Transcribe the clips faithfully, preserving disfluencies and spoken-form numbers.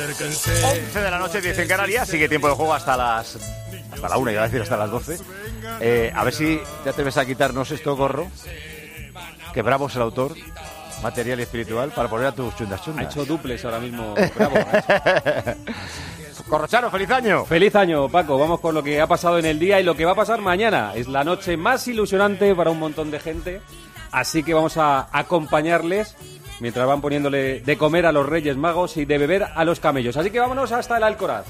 once de la noche, diez en Canarias. Sigue tiempo de juego hasta las hasta la una, iba a decir hasta las doce. Eh, a ver si ya te ves a quitarnos esto, Corro. Que Bravo es el autor, material y espiritual, para poner a tus chundas chundas. Ha hecho duples ahora mismo, Bravo. Corrochano, feliz año. Feliz año, Paco. Vamos con lo que ha pasado en el día y lo que va a pasar mañana. Es la noche más ilusionante para un montón de gente. Así que vamos a acompañarles mientras van poniéndole de comer a los Reyes Magos y de beber a los camellos. Así que vámonos hasta el Alcoraz.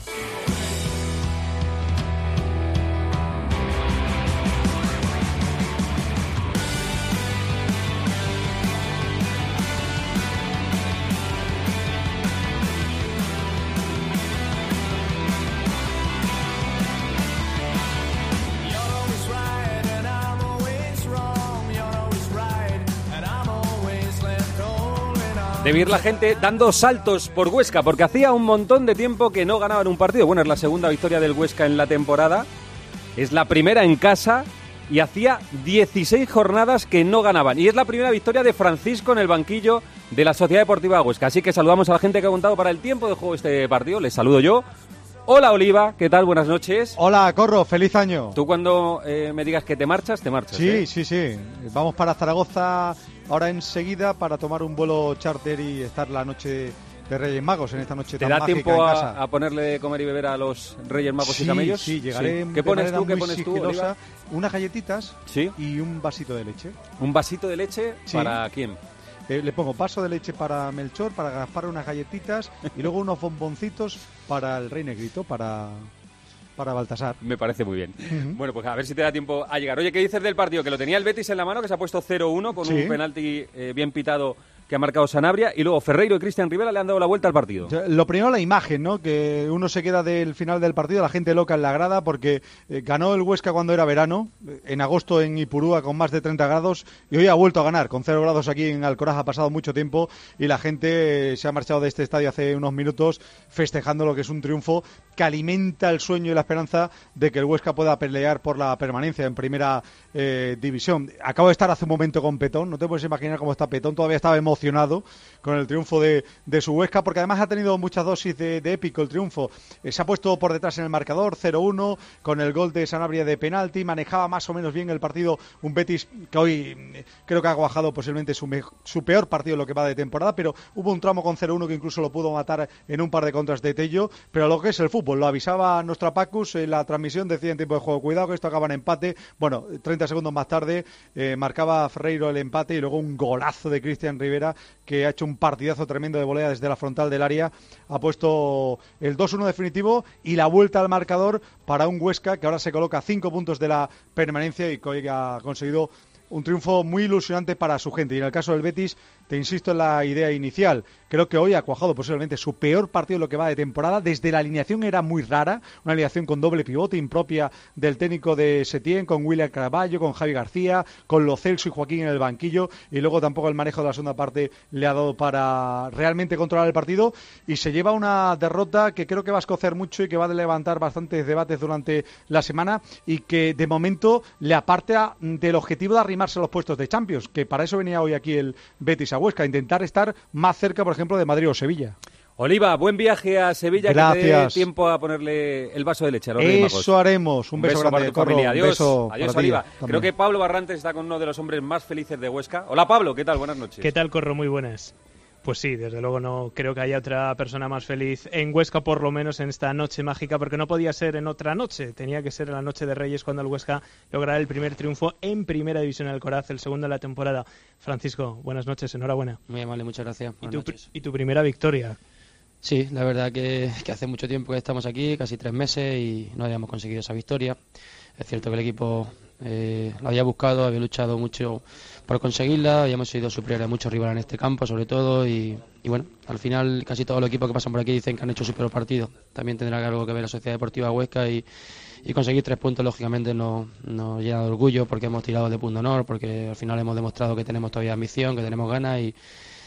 De ver la gente dando saltos por Huesca, porque hacía un montón de tiempo que no ganaban un partido. Bueno, es la segunda victoria del Huesca en la temporada, es la primera en casa y hacía dieciséis jornadas que no ganaban. Y es la primera victoria de Francisco en el banquillo de la Sociedad Deportiva Huesca. Así que saludamos a la gente que ha contado para el tiempo de juego este partido. Les saludo yo. Hola, Oliva, ¿qué tal? Buenas noches. Hola, Corro, feliz año. Tú cuando eh, me digas que te marchas, te marchas. Sí, ¿eh? sí, sí. Vamos para Zaragoza ahora enseguida para tomar un vuelo charter y estar la noche de Reyes Magos, en esta noche tan mágica en casa. ¿Te da tiempo a, a ponerle de comer y beber a los Reyes Magos sí, y camellos? Sí, llegaré. Sí. ¿Qué pones tú? ¿Qué pones tú, Oliva? Unas galletitas ¿Sí? Y un vasito de leche. ¿Un vasito de leche? Sí. ¿Para quién? Eh, le pongo vaso de leche para Melchor, para Gaspar unas galletitas y luego unos bomboncitos para el Rey Negrito, para... para Baltasar. Me parece muy bien. Uh-huh. Bueno, pues a ver si te da tiempo a llegar. Oye, ¿qué dices del partido? Que lo tenía el Betis en la mano, que se ha puesto cero uno con sí. un penalti eh, bien pitado que ha marcado Sanabria, y luego Ferreiro y Cristian Rivera le han dado la vuelta al partido. Lo primero, la imagen, ¿no? Que uno se queda del final del partido, la gente loca en la grada, porque eh, ganó el Huesca cuando era verano, en agosto en Ipurúa con más de treinta grados, y hoy ha vuelto a ganar, con cero grados aquí en Alcoraz. Ha pasado mucho tiempo y la gente eh, se ha marchado de este estadio hace unos minutos festejando lo que es un triunfo que alimenta el sueño y la esperanza de que el Huesca pueda pelear por la permanencia en primera eh, división. Acabo de estar hace un momento con Petón, no te puedes imaginar cómo está Petón, todavía estaba emocionado con el triunfo de, de su Huesca, porque además ha tenido muchas dosis de, de épico el triunfo. Eh, se ha puesto por detrás en el marcador, cero uno, con el gol de Sanabria de penalti, manejaba más o menos bien el partido un Betis que hoy eh, creo que ha cuajado posiblemente su, me, su peor partido en lo que va de temporada, pero hubo un tramo con cero uno que incluso lo pudo matar en un par de contras de Tello, pero lo que es el fútbol, lo avisaba nuestra Pacus en la transmisión, decía en tiempo de juego, cuidado que esto acaba en empate. Bueno, treinta segundos más tarde eh, marcaba Ferreiro el empate y luego un golazo de Cristian Rivera, que ha hecho un partidazo tremendo de volea desde la frontal del área, ha puesto el dos uno definitivo y la vuelta al marcador para un Huesca que ahora se coloca a cinco puntos de la permanencia y que ha conseguido un triunfo muy ilusionante para su gente. Y en el caso del Betis, te insisto en la idea inicial, creo que hoy ha cuajado posiblemente su peor partido en lo que va de temporada. Desde la alineación era muy rara, una alineación con doble pivote impropia del técnico de Setién, con William Carballo, con Javi García, con Lo Celso y Joaquín en el banquillo, y luego tampoco el manejo de la segunda parte le ha dado para realmente controlar el partido, y se lleva una derrota que creo que va a escocer mucho y que va a levantar bastantes debates durante la semana, y que de momento le aparta del objetivo de arrimarse a los puestos de Champions, que para eso venía hoy aquí el Betis a Huesca, intentar estar más cerca, por ejemplo, de Madrid o Sevilla. Oliva, buen viaje a Sevilla. Gracias. Que te dé tiempo a ponerle el vaso de leche a los Reyes Magos. Eso haremos. Un, Un beso, beso grande para tu Corro. familia. Adiós, beso adiós Oliva. Creo que Pablo Barrantes está con uno de los hombres más felices de Huesca. Hola Pablo, ¿qué tal? Buenas noches. ¿Qué tal, Corro? Muy buenas. Pues sí, desde luego no creo que haya otra persona más feliz en Huesca, por lo menos en esta noche mágica, porque no podía ser en otra noche, tenía que ser en la noche de Reyes cuando el Huesca lograra el primer triunfo en Primera División en Alcoraz, el segundo de la temporada. Francisco, buenas noches, enhorabuena. Muy amable, muchas gracias. ¿Y tu, y tu primera victoria? Sí, la verdad que, que hace mucho tiempo que estamos aquí, casi tres meses, y no habíamos conseguido esa victoria. Es cierto que el equipo eh, lo había buscado, había luchado mucho por conseguirla, habíamos sido superiores a muchos rivales en este campo, sobre todo, y, y bueno, al final casi todos los equipos que pasan por aquí dicen que han hecho su peor partido. También tendrá algo que ver la Sociedad Deportiva Huesca, y, y conseguir tres puntos lógicamente nos, nos llena de orgullo, porque hemos tirado de punto honor, porque al final hemos demostrado que tenemos todavía ambición, que tenemos ganas, y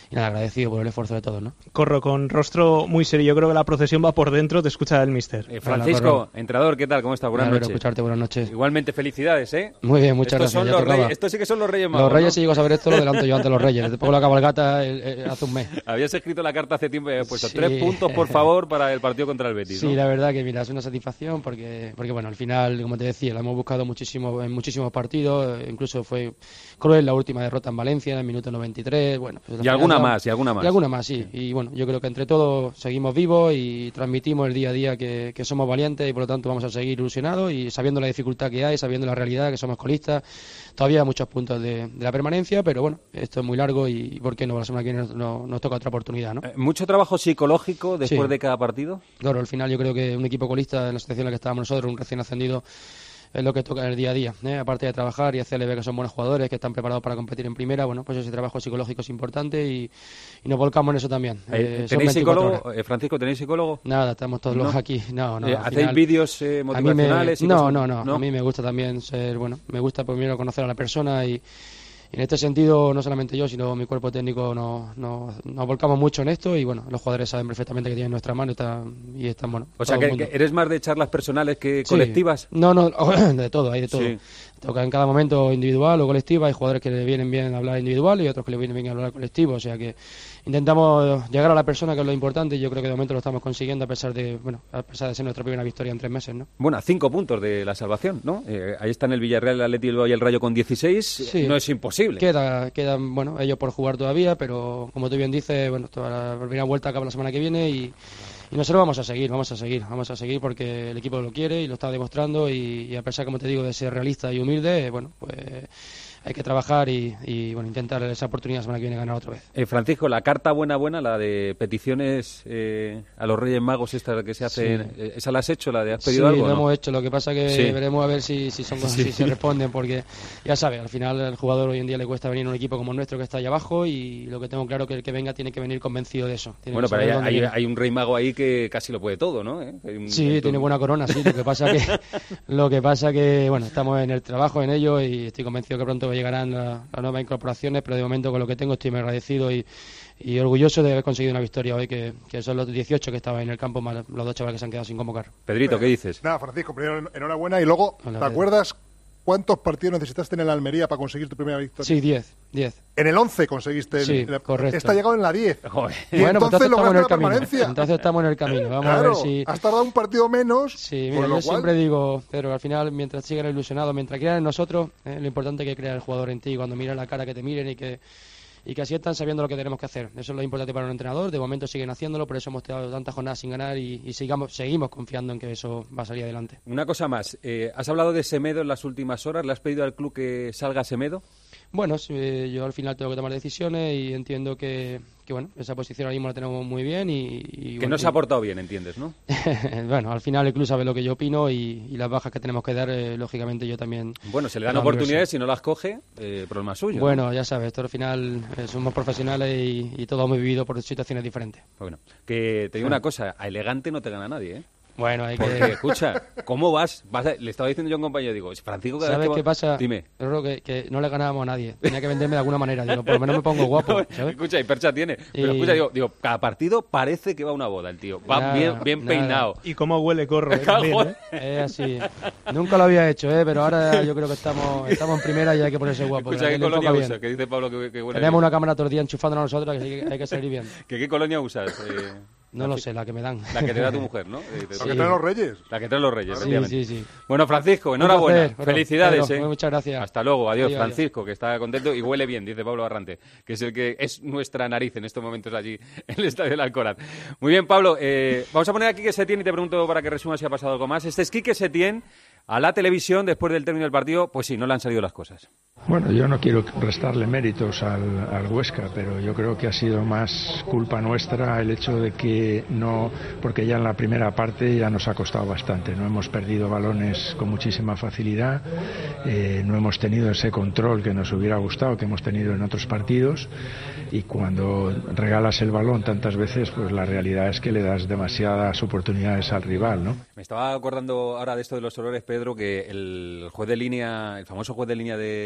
y nada, agradecido por el esfuerzo de todos, ¿no? Corro con rostro muy serio. Yo creo que la procesión va por dentro, te escucha el mister. Eh, Francisco, entrenador, ¿qué tal? ¿Cómo estás? Buenas noches. escucharte, buenas noches. Igualmente, felicidades, ¿eh? Muy bien, muchas estos gracias. Son ya los tocaba. reyes, estos sí que son los Reyes Magos, Los Reyes, ¿no? si llego a saber esto, lo adelanto yo ante los Reyes. Después la cabalgata eh, eh, hace un mes. Habías escrito la carta hace tiempo y habías puesto Sí. tres puntos, por favor, para el partido contra el Betis, Sí, ¿no? la verdad que mira, es una satisfacción porque, porque bueno, al final, como te decía, la hemos buscado muchísimo en muchísimos partidos, eh, incluso fue cruel la última derrota en Valencia en el minuto noventa y tres, bueno. Pues al Y final alguna ya- más, y alguna más. Y alguna más, sí. Y bueno, yo creo que entre todos seguimos vivos y transmitimos el día a día que, que somos valientes y por lo tanto vamos a seguir ilusionados y sabiendo la dificultad que hay, sabiendo la realidad que somos colistas, todavía hay muchos puntos de, de la permanencia, pero bueno, esto es muy largo y ¿por qué no? La semana que viene nos, nos, nos toca otra oportunidad, ¿no? Eh, ¿Mucho trabajo psicológico después Sí. de cada partido? Claro, al final yo creo que un equipo colista en la situación en la que estábamos nosotros, un recién ascendido, es lo que toca en el día a día, ¿eh? Aparte de trabajar y hacerle ver que son buenos jugadores, que están preparados para competir en primera, bueno, pues ese trabajo psicológico es importante y, y nos volcamos en eso también. Eh, Eh, son ¿Tenéis veinticuatro psicólogo? horas. Eh, Francisco, ¿tenéis psicólogo? Nada, estamos todos ¿No? los aquí. No, no. Eh, al ¿Hacéis final- vídeos eh, a mí me- motivacionales? y no, cosas? no, no, A mí me gusta también ser, bueno, me gusta primero conocer a la persona y, y en este sentido, no solamente yo, sino mi cuerpo técnico nos, nos, nos volcamos mucho en esto y bueno, los jugadores saben perfectamente que tienen nuestra mano y están, y están bueno. O sea, todo que, el mundo. que eres más de charlas personales que Sí. colectivas. No, no, de todo, hay de todo. Sí. Toca en cada momento individual o colectiva. Hay jugadores que le vienen bien hablar individual y otros que le vienen bien hablar colectivo. O sea que intentamos llegar a la persona, que es lo importante, y yo creo que de momento lo estamos consiguiendo a pesar de, bueno, a pesar de ser nuestra primera victoria en tres meses, ¿no? Bueno, a cinco puntos de la salvación, ¿no? Eh, ahí están el Villarreal, el Atleti Bilbao y el Rayo con dieciséis. Sí. No es imposible. Queda, quedan, bueno, ellos por jugar todavía, pero como tú bien dices, bueno, toda la primera vuelta acaba la semana que viene y, y nosotros vamos a seguir, vamos a seguir, vamos a seguir porque el equipo lo quiere y lo está demostrando y, y a pesar, como te digo, de ser realista y humilde, bueno, pues hay que trabajar y, y bueno, intentar esa oportunidad la semana que viene ganar otra vez. Eh, Francisco, la carta buena buena, la de peticiones eh, a los Reyes Magos, esta que se hace, Sí. eh, ¿esa la has hecho? ¿La de has Sí, pedido algo? lo o no? hemos hecho, lo que pasa que Sí. veremos a ver si, si, son, Sí. si se responden, porque ya sabes, al final el jugador hoy en día le cuesta venir a un equipo como el nuestro que está allá abajo y lo que tengo claro que el que venga tiene que venir convencido de eso. Tiene Bueno, que pero saber hay, dónde hay- viene. hay un Rey Mago ahí que casi lo puede todo, ¿no? ¿Eh? Hay un- Sí, hay tiene un- buena corona, sí. Lo que pasa que lo que pasa que bueno, estamos en el trabajo en ello y estoy convencido que pronto llegarán la- las nuevas incorporaciones, pero de momento con lo que tengo estoy muy agradecido y, y orgulloso de haber conseguido una victoria hoy, que, que son los dieciocho que estaban en el campo, más los dos chavales que se han quedado sin convocar. Pedrito, ¿qué dices? Nada, Francisco, primero en- enhorabuena y luego, Hola, ¿te Pedro. acuerdas cuántos partidos necesitaste en el Almería para conseguir tu primera victoria? Sí, diez, diez. En el once conseguiste el, Sí, el- correcto. Esta ha llegado en la diez. Joder. Y Bueno, pues entonces entonces estamos en lograste el la camino. permanencia. Entonces estamos en el camino. Vamos Claro, a ver si. has tardado un partido menos. Sí, con mira, lo yo cual- siempre digo, pero al final, mientras sigan ilusionados, mientras crean en nosotros, eh, lo importante es que crea el jugador en ti, cuando miran la cara, que te miren y que y que así están sabiendo lo que tenemos que hacer. Eso es lo importante para un entrenador. De momento siguen haciéndolo, por eso hemos tenido tantas jornadas sin ganar y, y sigamos, seguimos confiando en que eso va a salir adelante. Una cosa más, eh, has hablado de Semedo en las últimas horas, ¿le has pedido al club que salga Semedo? Bueno, sí, eh, yo al final tengo que tomar decisiones y entiendo que, que bueno, esa posición ahora mismo la tenemos muy bien y... y Que bueno, no se ha y- portado bien, entiendes, ¿no? bueno, al final el club sabe lo que yo opino y, y las bajas que tenemos que dar, eh, lógicamente yo también... Bueno, se le dan la oportunidades, si no las coge, eh, problema suyo. ¿no? Bueno, ya sabes, esto al final eh, somos profesionales y, y todos hemos vivido por situaciones diferentes. Bueno, que te digo una cosa, a Elegante no te gana nadie, ¿eh? Bueno, hay Porque, que... escucha, ¿cómo vas? Vas a- le estaba diciendo yo a un compañero, digo, Francisco, cada vez ¿Sabes que qué va- pasa? Dime. Yo creo que, que no le ganábamos a nadie. Tenía que venderme de alguna manera. Digo, por lo menos me pongo guapo, ¿sabes? Escucha, y percha tiene. Pero Y- escucha, digo, digo, cada partido parece que va a una boda el tío. Va Nada, bien, bien nada. peinado. Y cómo huele Corro, eh, también, ¿eh? Es así. Nunca lo había hecho, ¿eh? Pero ahora yo creo que estamos, estamos en primera y hay que ponerse guapo. Escucha, que ¿qué le toca colonia bien. usas? Que dice Pablo que, que huele Tenemos bien. una cámara todo el día enchufándonos a nosotros, que sí que hay que salir bien. ¿Que ¿Qué colonia usas? Eh, No lo sé, la que me dan. La que te da tu mujer, ¿no? Eh, te- Lo que traen los Reyes. La que traen los Reyes, Sí, efectivamente. sí, sí. Bueno, Francisco, enhorabuena. placer. Bueno, Felicidades, Pedro, ¿eh? muchas gracias. Hasta luego, adiós, Adiós, Francisco, que está contento y huele bien, dice Pablo Barrante, que es el que es nuestra nariz en estos momentos allí en el Estadio del Alcoraz. Muy bien, Pablo, eh, vamos a poner aquí Quique Setién y te pregunto para que resumas si ha pasado algo más. Este es Quique Setién a la televisión después del término del partido. Pues sí, no le han salido las cosas. Bueno, yo no quiero restarle méritos al, al Huesca, pero yo creo que ha sido más culpa nuestra el hecho de que no, porque ya en la primera parte ya nos ha costado bastante, no hemos perdido balones con muchísima facilidad, eh, no hemos tenido ese control que nos hubiera gustado, que hemos tenido en otros partidos, y cuando regalas el balón tantas veces, pues la realidad es que le das demasiadas oportunidades al rival, ¿no? Me estaba acordando ahora de esto de los errores, Pedro, que el juez de línea, el famoso juez de línea de,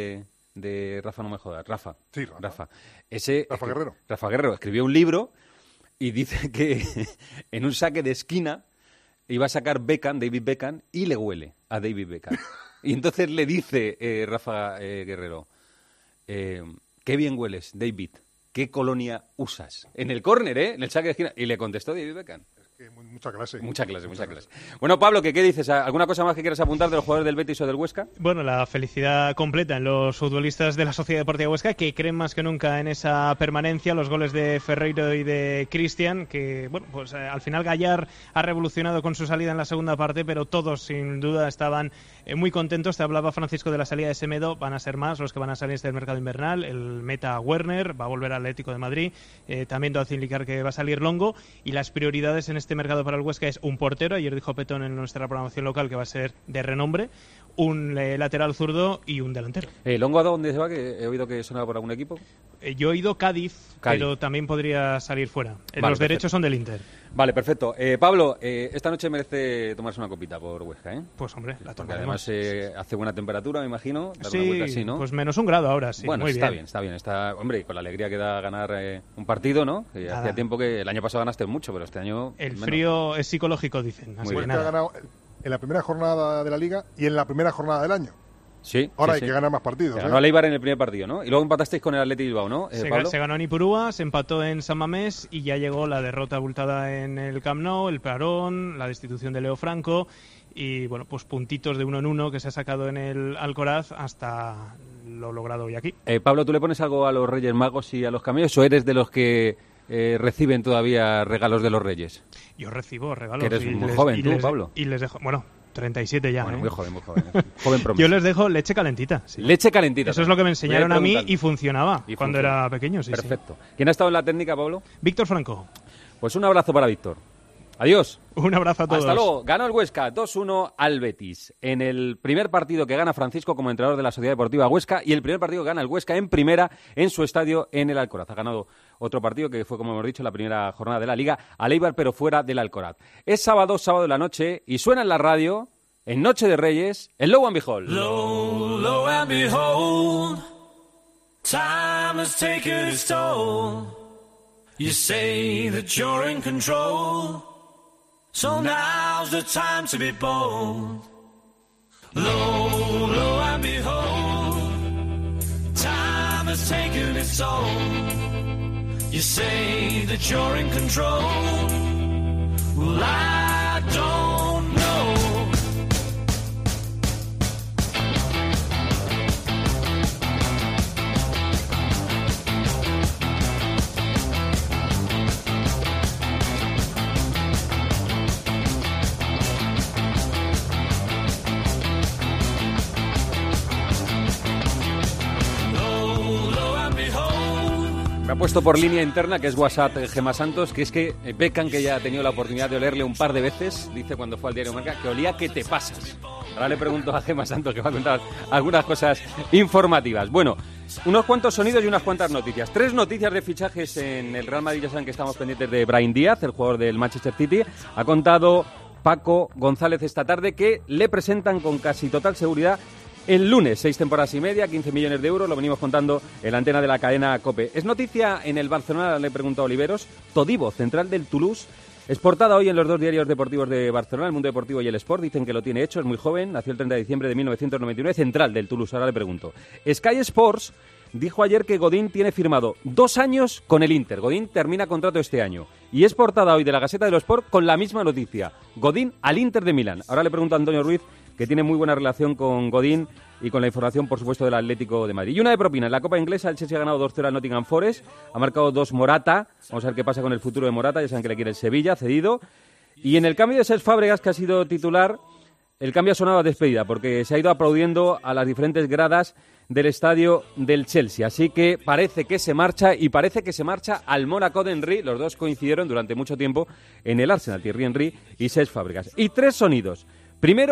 de Rafa, no me jodas, Rafa. Sí, Rafa. Rafa. Ese, Rafa Guerrero. Rafa Guerrero escribió un libro y dice que en un saque de esquina iba a sacar Beckham, David Beckham, y le huele a David Beckham. Y entonces le dice eh, Rafa eh, Guerrero, eh, qué bien hueles, David, ¿qué colonia usas? En el córner, ¿eh? En el saque de esquina. Y le contestó David Beckham. Mucha clase. Mucha clase, mucha clase. Bueno, Pablo, ¿qué, ¿qué dices? ¿Alguna cosa más que quieras apuntar de los jugadores del Betis o del Huesca? Bueno, la felicidad completa en los futbolistas de la Sociedad Deportiva Huesca, que creen más que nunca en esa permanencia. Los goles de Ferreiro y de Cristian, que, bueno, pues eh, al final Gallar ha revolucionado con su salida en la segunda parte, pero todos, sin duda, estaban eh, muy contentos. Te hablaba Francisco de la salida de Semedo. Van a ser más los que van a salir este mercado invernal. El meta Werner va a volver al Atlético de Madrid. Eh, también todo hace indicar que va a salir Longo. Y las prioridades en este mercado para el Huesca es un portero, ayer dijo Petón en nuestra programación local que va a ser de renombre, un eh, lateral zurdo y un delantero. Eh, ¿Longo a dónde se va? Que he oído que sonaba por algún equipo. Eh, yo he oído Cádiz, Cádiz, pero también podría salir fuera. Eh, vale, los perfecto. derechos son del Inter. Vale, perfecto. Eh, Pablo, eh, esta noche merece tomarse una copita por Huesca, ¿eh? Pues hombre, la Porque tomaremos. además eh, hace buena temperatura, me imagino. Dar Sí, una vuelta así, ¿no? pues menos un grado ahora, sí. Bueno, muy está bien. bien, está bien. Está, hombre, con la alegría que da ganar eh, un partido, ¿no? Que Nada. hacía tiempo que el año pasado ganaste mucho, pero este año El menos. frío es psicológico, dicen. Así Muy que bien. Huesca ha nada. ganado en la primera jornada de la Liga y en la primera jornada del año. Sí, Ahora sí, hay sí. que ganar más partidos. Se ¿eh? ganó a Eibar en el primer partido, ¿no? Y luego empatasteis con el Athletic Bilbao, ¿no? Eh, Se, Pablo. se ganó en Ipurúa, se empató en San Mamés y ya llegó la derrota abultada en el Camp Nou, el parón, la destitución de Leo Franco y, bueno, pues puntitos de uno en uno que se ha sacado en el Alcoraz hasta lo logrado hoy aquí. Eh, Pablo, ¿tú le pones algo a los Reyes Magos y a los camellos o eres de los que eh, reciben todavía regalos de los Reyes? Yo recibo regalos. Que eres y muy les- joven y tú, les- Pablo. Y les dejo, bueno, treinta y siete ya, Bueno, ¿eh? muy joven, muy joven. ¿eh? Joven promesa. Yo les dejo leche calentita. sí. Leche calentita. Eso es lo que me enseñaron Voy a mí preguntando. y funcionaba Y cuando funciona. era pequeño, sí, sí. Perfecto. ¿Quién ha estado en la técnica, Pablo? Víctor Franco, Pues un abrazo para Víctor. Adiós. un abrazo a todos. Hasta luego. Ganó el Huesca dos uno al Betis. En el primer partido que gana Francisco como entrenador de la Sociedad Deportiva Huesca y el primer partido que gana el Huesca en primera en su estadio en el Alcoraz. Ha ganado otro partido que fue, como hemos dicho, la primera jornada de la Liga, al Eibar, pero fuera del Alcoraz. Es sábado, sábado de la noche y suena en la radio, en Noche de Reyes, el Low and Behold. Lo, lo and behold, time has taken its toll. You say that you're in control, so now's the time to be bold. Lo, lo and behold, time has taken its toll. You say that you're in control, well I don't know. Me ha puesto por línea interna, que es WhatsApp eh, Gemma Santos, que es que eh, Beckham, que ya ha tenido la oportunidad de olerle un par de veces, dice cuando fue al diario Marca, que olía que te pasas. Ahora le pregunto a Gemma Santos, que va a contar algunas cosas informativas. Bueno, unos cuantos sonidos y unas cuantas noticias. Tres noticias de fichajes en el Real Madrid. Ya saben que estamos pendientes de Brahim Díaz, el jugador del Manchester City. Ha contado Paco González esta tarde que le presentan con casi total seguridad el lunes, seis temporadas y media, quince millones de euros, lo venimos contando en la antena de la cadena COPE. Es noticia en el Barcelona, le pregunto a Oliveros. Todibo, central del Toulouse, es portada hoy en los dos diarios deportivos de Barcelona, El Mundo Deportivo y El Sport. Dicen que lo tiene hecho, es muy joven, nació el treinta de diciembre de mil novecientos noventa y nueve, central del Toulouse. Ahora le pregunto. Sky Sports dijo ayer que Godín tiene firmado dos años con el Inter. Godín termina contrato este año. Y es portada hoy de la Gaceta de los Sport con la misma noticia. Godín al Inter de Milán. Ahora le pregunto a Antonio Ruiz, que tiene muy buena relación con Godín y con la información, por supuesto, del Atlético de Madrid. Y una de propina. En la Copa Inglesa, el Chelsea ha ganado dos cero al Nottingham Forest. Ha marcado dos Morata. Vamos a ver qué pasa con el futuro de Morata. Ya saben que le quiere el Sevilla, cedido. Y en el cambio de Cesc Fábregas, que ha sido titular, el cambio ha sonado a despedida, porque se ha ido aplaudiendo a las diferentes gradas del estadio del Chelsea. Así que parece que se marcha, y parece que se marcha al Mónaco de Henry. Los dos coincidieron durante mucho tiempo en el Arsenal, Thierry Henry y Cesc Fábregas. Y tres sonidos. Primero,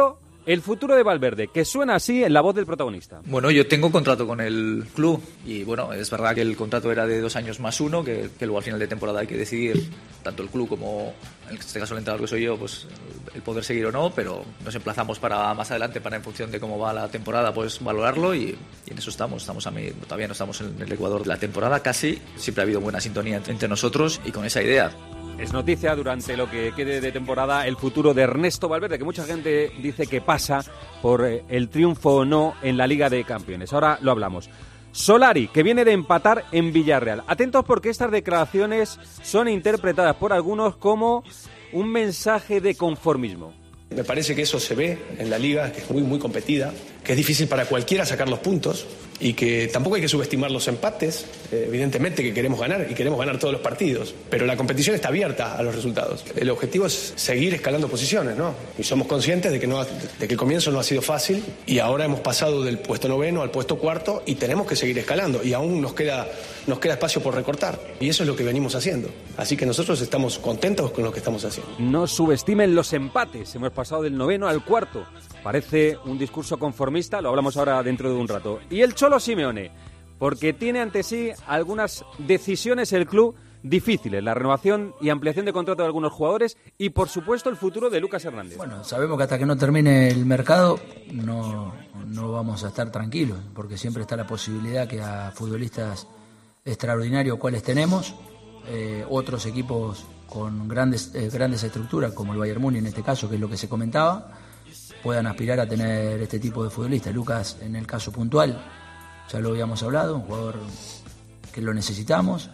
El futuro de Valverde, que suena así en la voz del protagonista. Bueno, yo tengo contrato con el club y bueno, es verdad que el contrato era de dos años más uno, que, que luego al final de temporada hay que decidir, tanto el club como en este caso el entrenador que soy yo, pues el poder seguir o no, pero nos emplazamos para más adelante, para en función de cómo va la temporada, pues valorarlo y, y en eso estamos. Estamos a mí, todavía no estamos en el Ecuador de la temporada casi, siempre ha habido buena sintonía entre nosotros y con esa idea. Es noticia durante lo que quede de temporada el futuro de Ernesto Valverde, que mucha gente dice que pasa por el triunfo o no en la Liga de Campeones. Ahora lo hablamos. Solari, que viene de empatar en Villarreal. Atentos porque estas declaraciones son interpretadas por algunos como un mensaje de conformismo. Me parece que eso se ve en la Liga, que es muy, muy competida, que es difícil para cualquiera sacar los puntos y que tampoco hay que subestimar los empates. Eh, evidentemente que queremos ganar y queremos ganar todos los partidos, pero la competición está abierta a los resultados. El objetivo es seguir escalando posiciones, ¿no? Y somos conscientes de que, no, de que el comienzo no ha sido fácil y ahora hemos pasado del puesto noveno al puesto cuarto y tenemos que seguir escalando y aún nos queda, nos queda espacio por recortar y eso es lo que venimos haciendo. Así que nosotros estamos contentos con lo que estamos haciendo. No subestimen los empates, hemos pasado del noveno al cuarto. Parece un discurso conformista, lo hablamos ahora dentro de un rato. Y el Cholo Simeone, porque tiene ante sí algunas decisiones el club difíciles, la renovación y ampliación de contrato de algunos jugadores y por supuesto el futuro de Lucas Hernández. Bueno, sabemos que hasta que no termine el mercado no, no vamos a estar tranquilos, porque siempre está la posibilidad que a futbolistas extraordinarios cuales tenemos, eh, otros equipos con grandes eh, grandes estructuras como el Bayern Múnich en este caso, que es lo que se comentaba, puedan aspirar a tener este tipo de futbolistas. Lucas, en el caso puntual, ya lo habíamos hablado, un jugador que lo necesitamos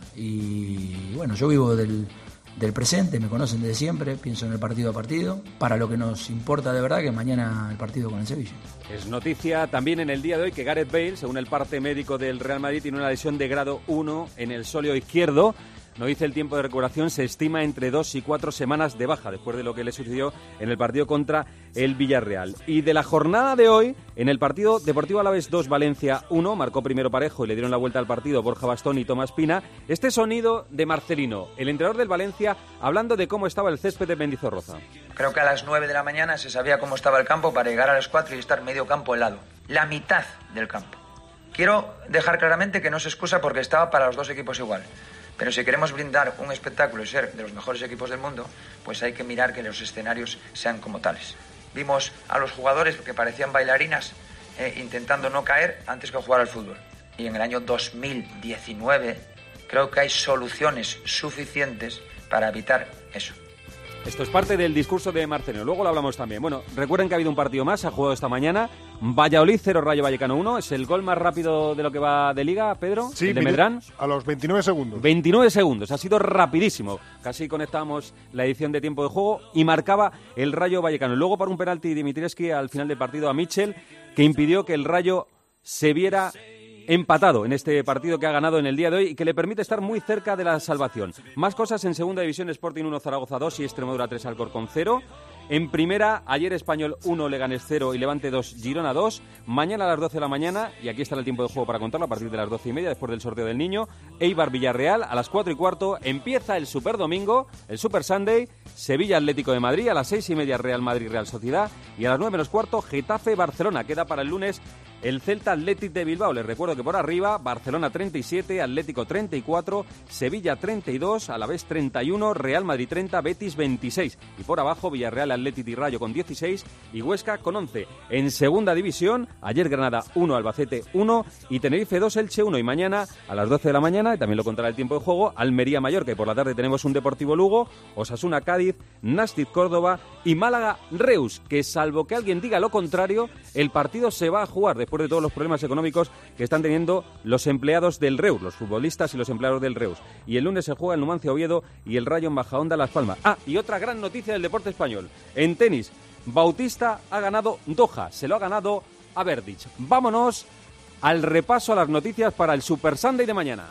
y bueno, yo vivo del, del presente, me conocen desde siempre, pienso en el partido a partido, para lo que nos importa de verdad, que mañana el partido con el Sevilla. Es noticia también en el día de hoy que Gareth Bale, según el parte médico del Real Madrid, tiene una lesión de grado uno en el sóleo izquierdo. No dice el tiempo de recuperación, se estima entre dos y cuatro semanas de baja, después de lo que le sucedió en el partido contra el Villarreal. Y de la jornada de hoy, en el partido Deportivo Alavés dos, Valencia uno, marcó primero Parejo y le dieron la vuelta al partido Borja Bastón y Tomás Pina. Este sonido de Marcelino, el entrenador del Valencia, hablando de cómo estaba el césped de Mendizorroza. Creo que a las nueve de la mañana se sabía cómo estaba el campo para llegar a las cuatro y estar medio campo helado. La mitad del campo. Quiero dejar claramente que no se excusa porque estaba para los dos equipos igual. Pero si queremos brindar un espectáculo y ser de los mejores equipos del mundo, pues hay que mirar que los escenarios sean como tales. Vimos a los jugadores que parecían bailarinas eh, intentando no caer antes que jugar al fútbol. Y en el año dos mil diecinueve creo que hay soluciones suficientes para evitar eso. Esto es parte del discurso de Marcelino, luego lo hablamos también. Bueno, recuerden que ha habido un partido más, ha jugado esta mañana. Valladolid cero, Rayo Vallecano uno. ¿Es el gol más rápido de lo que va de Liga, Pedro? Sí, ¿El de Medrán? A los veintinueve segundos. veintinueve segundos, ha sido rapidísimo. Casi conectamos la edición de tiempo de juego y marcaba el Rayo Vallecano. Luego para un penalti Dimitrievski al final del partido a Mitchell, que impidió que el Rayo se viera empatado en este partido que ha ganado en el día de hoy y que le permite estar muy cerca de la salvación. Más cosas en segunda división: Sporting uno, Zaragoza dos y Extremadura tres, Alcorcón cero. En primera, ayer Español uno, Leganés cero y Levante dos, Girona dos. Mañana a las doce de la mañana, y aquí está el tiempo de juego para contarlo, a partir de las doce y media, después del sorteo del niño, Eibar Villarreal a las cuatro y cuarto. Empieza el Super Domingo, el Super Sunday, Sevilla Atlético de Madrid, a las seis y media Real Madrid Real Sociedad y a las nueve menos cuarto Getafe Barcelona. Queda para el lunes el Celta Athletic de Bilbao. Les recuerdo que por arriba Barcelona treinta y siete, Atlético treinta y cuatro, Sevilla treinta y dos, Alavés treinta y uno, Real Madrid treinta, Betis veintiséis y por abajo Villarreal, Athletic y Rayo con dieciséis y Huesca con once. En segunda división, ayer Granada uno, Albacete uno y Tenerife dos, Elche uno. Y mañana a las doce de la mañana, y también lo contará el tiempo de juego, Almería Mallorca, y por la tarde tenemos un Deportivo Lugo, Osasuna Cádiz, Nástic Córdoba y Málaga Reus, que salvo que alguien diga lo contrario, el partido se va a jugar después de todos los problemas económicos que están teniendo los empleados del Reus, los futbolistas y los empleados del Reus. Y el lunes se juega el Numancia Oviedo y el Rayo en Majadahonda Las Palmas. Ah, y otra gran noticia del deporte español. En tenis, Bautista ha ganado Doha, se lo ha ganado a Berdych. Vámonos al repaso a las noticias para el Super Sunday de mañana.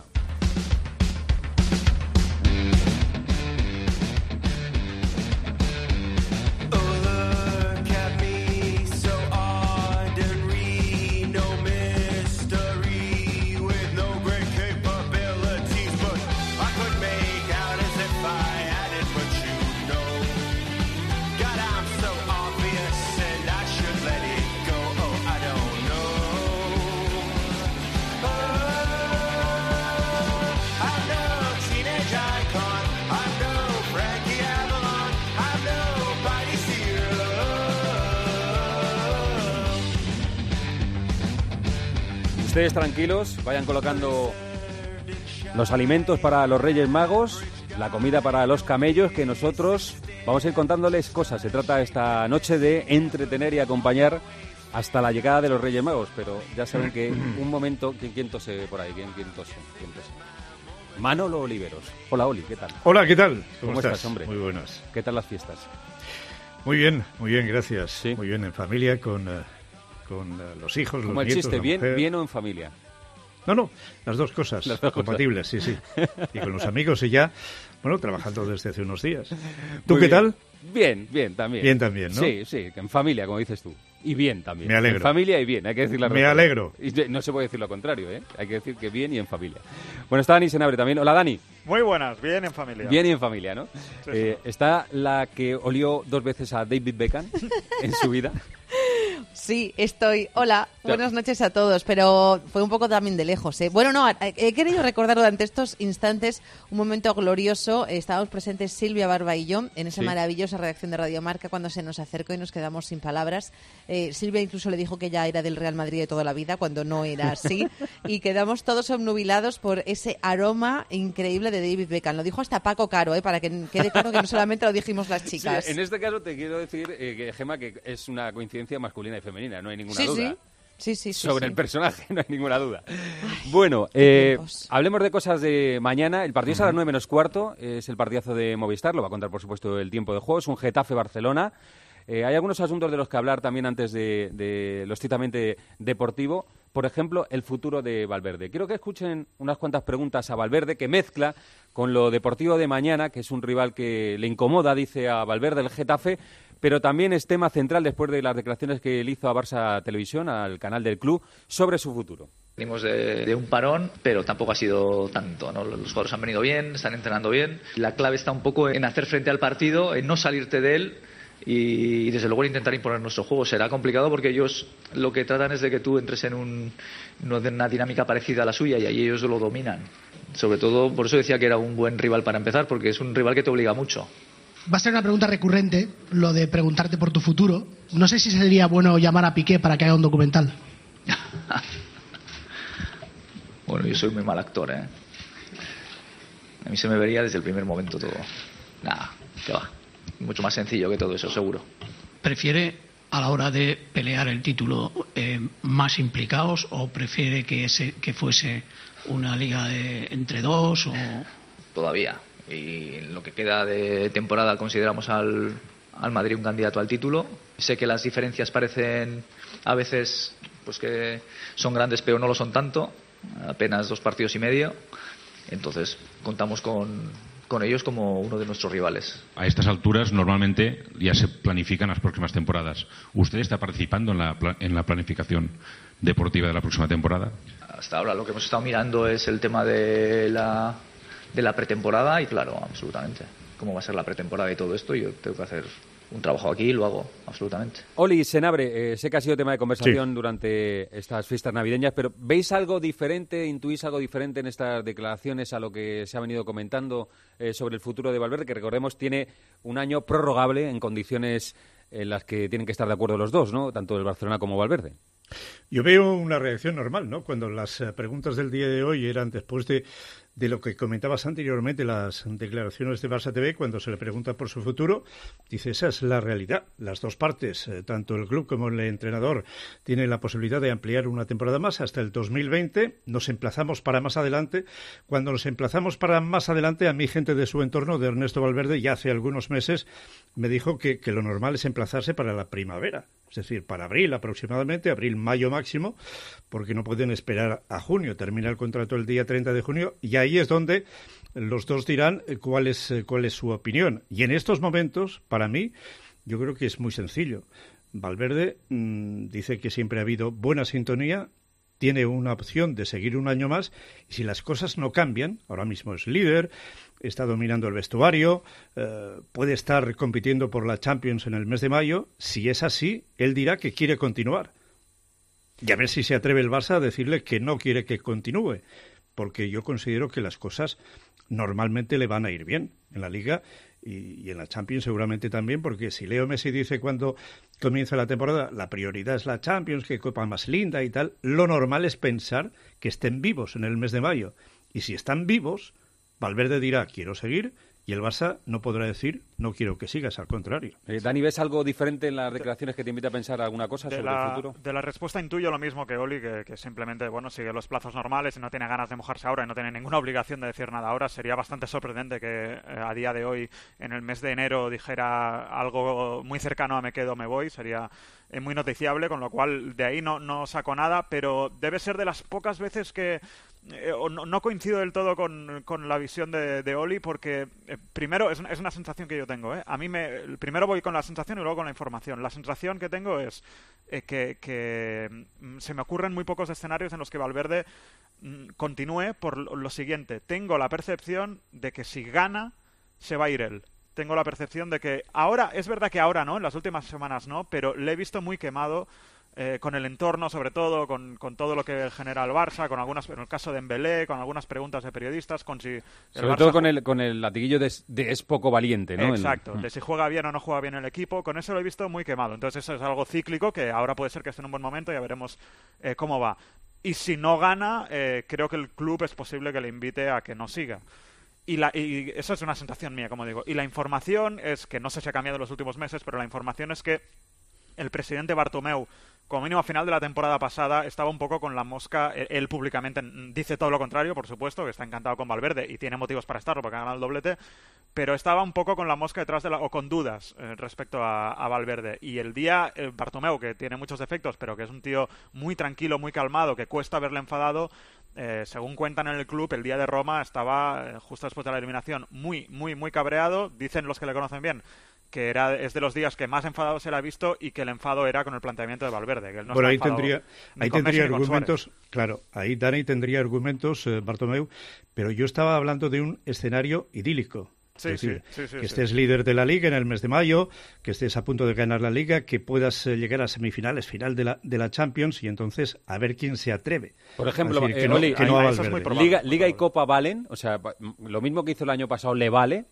Ustedes tranquilos, vayan colocando los alimentos para los Reyes Magos, la comida para los camellos, que nosotros vamos a ir contándoles cosas. Se trata esta noche de entretener y acompañar hasta la llegada de los Reyes Magos, pero ya saben que un momento... ¿Quién, quién tose por ahí? ¿Quién, quién tose? ¿Quién tose? Manolo Oliveros. Hola, Oli, ¿qué tal? Hola, ¿qué tal? ¿Cómo, ¿Cómo estás, estás, hombre? Muy buenas. ¿Qué tal las fiestas? Muy bien, muy bien, gracias. ¿Sí? Muy bien, en familia, con, uh, con uh, los hijos, los Como el nietos, chiste, la bien, mujer. bien o en familia. No, no, las dos cosas, las dos compatibles, cosas. sí, sí. Y con los amigos y ya, bueno, trabajando desde hace unos días. ¿Tú Muy qué bien. tal? Bien, bien, también. Bien también, ¿no? Sí, sí, en familia, como dices tú. Y bien también. Me alegro. En familia y bien, hay que decir la Me verdad. alegro. Y no se puede decir lo contrario, ¿eh? Hay que decir que bien y en familia. Bueno, está Dani Senabre también. Hola, Dani. Muy buenas, bien en familia. Bien y en familia, ¿no? Sí, eh, sí. Está la que olió dos veces a David Beckham en su vida. Sí, estoy. Hola, buenas noches a todos, pero fue un poco también de lejos, ¿eh? Bueno, no, he querido recordar durante estos instantes un momento glorioso. Estábamos presentes Silvia Barba y yo en esa Sí. maravillosa redacción de Radio Marca cuando se nos acercó y nos quedamos sin palabras. Eh, Silvia incluso le dijo que ya era del Real Madrid de toda la vida, cuando no era así, y quedamos todos obnubilados por ese aroma increíble de David Beckham. Lo dijo hasta Paco Caro, ¿eh? Para que quede claro que no solamente lo dijimos las chicas. Sí, en este caso te quiero decir, eh, que, Gemma, que es una coincidencia masculina y femenina, no hay ninguna Sí, duda. sí. Sí, sí, sí, Sobre sí. el personaje, no hay ninguna duda. Bueno, eh, tiempos. hablemos de cosas de mañana. El partido es a las nueve menos cuarto, es el partidazo de Movistar, lo va a contar, por supuesto, el tiempo de juego. Es un Getafe-Barcelona. Eh, hay algunos asuntos de los que hablar también antes de, de lo estrictamente deportivo. Por ejemplo, el futuro de Valverde. Quiero que escuchen unas cuantas preguntas a Valverde, que mezcla con lo deportivo de mañana, que es un rival que le incomoda, dice a Valverde, el Getafe, pero también es tema central después de las declaraciones que él hizo a Barça Televisión, al canal del club, sobre su futuro. Venimos de, de un parón, pero tampoco ha sido tanto, ¿no? Los jugadores han venido bien, están entrenando bien. La clave está un poco en hacer frente al partido, en no salirte de él y, y desde luego intentar imponer nuestro juego. Será complicado porque ellos lo que tratan es de que tú entres en un, una dinámica parecida a la suya y ahí ellos lo dominan. Sobre todo, por eso decía que era un buen rival para empezar, porque es un rival que te obliga mucho. Va a ser una pregunta recurrente, lo de preguntarte por tu futuro. No sé si sería bueno llamar a Piqué para que haga un documental. Bueno, yo soy muy mal actor, ¿eh? A mí se me vería desde el primer momento todo. Nada, que va. Mucho más sencillo que todo eso, seguro. ¿Prefiere a la hora de pelear el título eh, más implicados o prefiere que, ese, que fuese una liga de entre dos o...? Todavía. Y en lo que queda de temporada consideramos al, al Madrid un candidato al título. Sé que las diferencias parecen a veces pues que son grandes, pero no lo son tanto. Apenas dos partidos y medio. Entonces contamos con, con ellos como uno de nuestros rivales. A estas alturas normalmente ya se planifican las próximas temporadas. ¿Usted está participando en la, en la planificación deportiva de la próxima temporada? Hasta ahora lo que hemos estado mirando es el tema de la, de la pretemporada y claro, absolutamente. Cómo va a ser la pretemporada y todo esto, yo tengo que hacer un trabajo aquí y lo hago, absolutamente. Oli Senabre, eh, sé que ha sido tema de conversación Sí. durante estas fiestas navideñas, pero ¿veis algo diferente, intuís algo diferente en estas declaraciones a lo que se ha venido comentando eh, sobre el futuro de Valverde, que recordemos tiene un año prorrogable en condiciones en las que tienen que estar de acuerdo los dos, ¿no? Tanto el Barcelona como Valverde? Yo veo una reacción normal, ¿no? Cuando las eh, preguntas del día de hoy eran después de, de lo que comentabas anteriormente, las declaraciones de Barça T V, cuando se le pregunta por su futuro, dice, esa es la realidad. Las dos partes, eh, tanto el club como el entrenador, tienen la posibilidad de ampliar una temporada más hasta el dos mil veinte. Nos emplazamos para más adelante. Cuando nos emplazamos para más adelante, a mí gente de su entorno, de Ernesto Valverde, ya hace algunos meses, me dijo que, que lo normal es emplazarse para la primavera. Es decir, para abril aproximadamente, abril-mayo máximo, porque no pueden esperar a junio. Termina el contrato el día treinta de junio y ahí es donde los dos dirán cuál es, cuál es su opinión. Y en estos momentos, para mí, yo creo que es muy sencillo. Valverde mmm, dice que siempre ha habido buena sintonía, tiene una opción de seguir un año más y si las cosas no cambian, ahora mismo es líder, está dominando el vestuario, eh, puede estar compitiendo por la Champions en el mes de mayo, si es así, él dirá que quiere continuar. Y a ver si se atreve el Barça a decirle que no quiere que continúe, porque yo considero que las cosas normalmente le van a ir bien en la Liga Y, y en la Champions seguramente también, porque si Leo Messi dice cuando comienza la temporada, la prioridad es la Champions, que copa más linda y tal, lo normal es pensar que estén vivos en el mes de mayo. Y si están vivos, Valverde dirá, quiero seguir, y el Barça no podrá decir, no quiero que sigas, al contrario. Eh, Dani, ¿ves algo diferente en las declaraciones que te invita a pensar alguna cosa de sobre la, el futuro? De la respuesta intuyo lo mismo que Oli, que, que simplemente bueno sigue los plazos normales y no tiene ganas de mojarse ahora y no tiene ninguna obligación de decir nada ahora. Sería bastante sorprendente que eh, a día de hoy, en el mes de enero, dijera algo muy cercano a me quedo, me voy. Sería eh, muy noticiable, con lo cual de ahí no, no saco nada, pero debe ser de las pocas veces que Eh, no, no coincido del todo con, con la visión de, de Oli, porque eh, primero es, es una sensación que yo tengo, ¿eh? A mí me, primero voy con la sensación y luego con la información. La sensación que tengo es eh, que, que mm, se me ocurren muy pocos escenarios en los que Valverde mm, continúe por lo, lo siguiente. Tengo la percepción de que si gana se va a ir él. Tengo la percepción de que ahora, es verdad que ahora no, en las últimas semanas no, pero le he visto muy quemado Eh, con el entorno, sobre todo, con, con todo lo que genera el Barça, con algunas, en el caso de Embelé, con algunas preguntas de periodistas, con si el sobre Barça todo con el, con el latiguillo de, de es poco valiente, ¿no? Exacto, El... de si juega bien o no juega bien el equipo, con eso lo he visto muy quemado. Entonces eso es algo cíclico que ahora puede ser que esté en un buen momento y ya veremos eh, cómo va. Y si no gana, eh, creo que el club es posible que le invite a que no siga. Y, la, y eso es una sensación mía, como digo. Y la información es que, no sé si ha cambiado en los últimos meses, pero la información es que el presidente Bartomeu, como mínimo a final de la temporada pasada, estaba un poco con la mosca. Él públicamente dice todo lo contrario, por supuesto, que está encantado con Valverde y tiene motivos para estarlo porque ha ganado el doblete, pero estaba un poco con la mosca detrás de la, o con dudas eh, respecto a, a Valverde. Y el día, eh, Bartomeu, que tiene muchos defectos, pero que es un tío muy tranquilo, muy calmado, que cuesta verle enfadado, eh, según cuentan en el club, el día de Roma estaba, eh, justo después de la eliminación, muy, muy, muy cabreado. Dicen los que le conocen bien que era, es de los días que más enfadado se le ha visto y que el enfado era con el planteamiento de Valverde. Que él no bueno, ahí está tendría, ahí tendría argumentos, claro, ahí Dani tendría argumentos, eh, Bartomeu, pero yo estaba hablando de un escenario idílico. Sí, es decir, sí, sí, sí, que sí. estés líder de la Liga en el mes de mayo, que estés a punto de ganar la Liga, que puedas eh, llegar a semifinales, final de la, de la Champions, y entonces a ver quién se atreve. Por ejemplo, decir, eh, que no, Oli, que no ahí, a eso es muy Valverde. probable. Liga, Liga y Copa valen, o sea, lo mismo que hizo el año pasado, ¿le vale?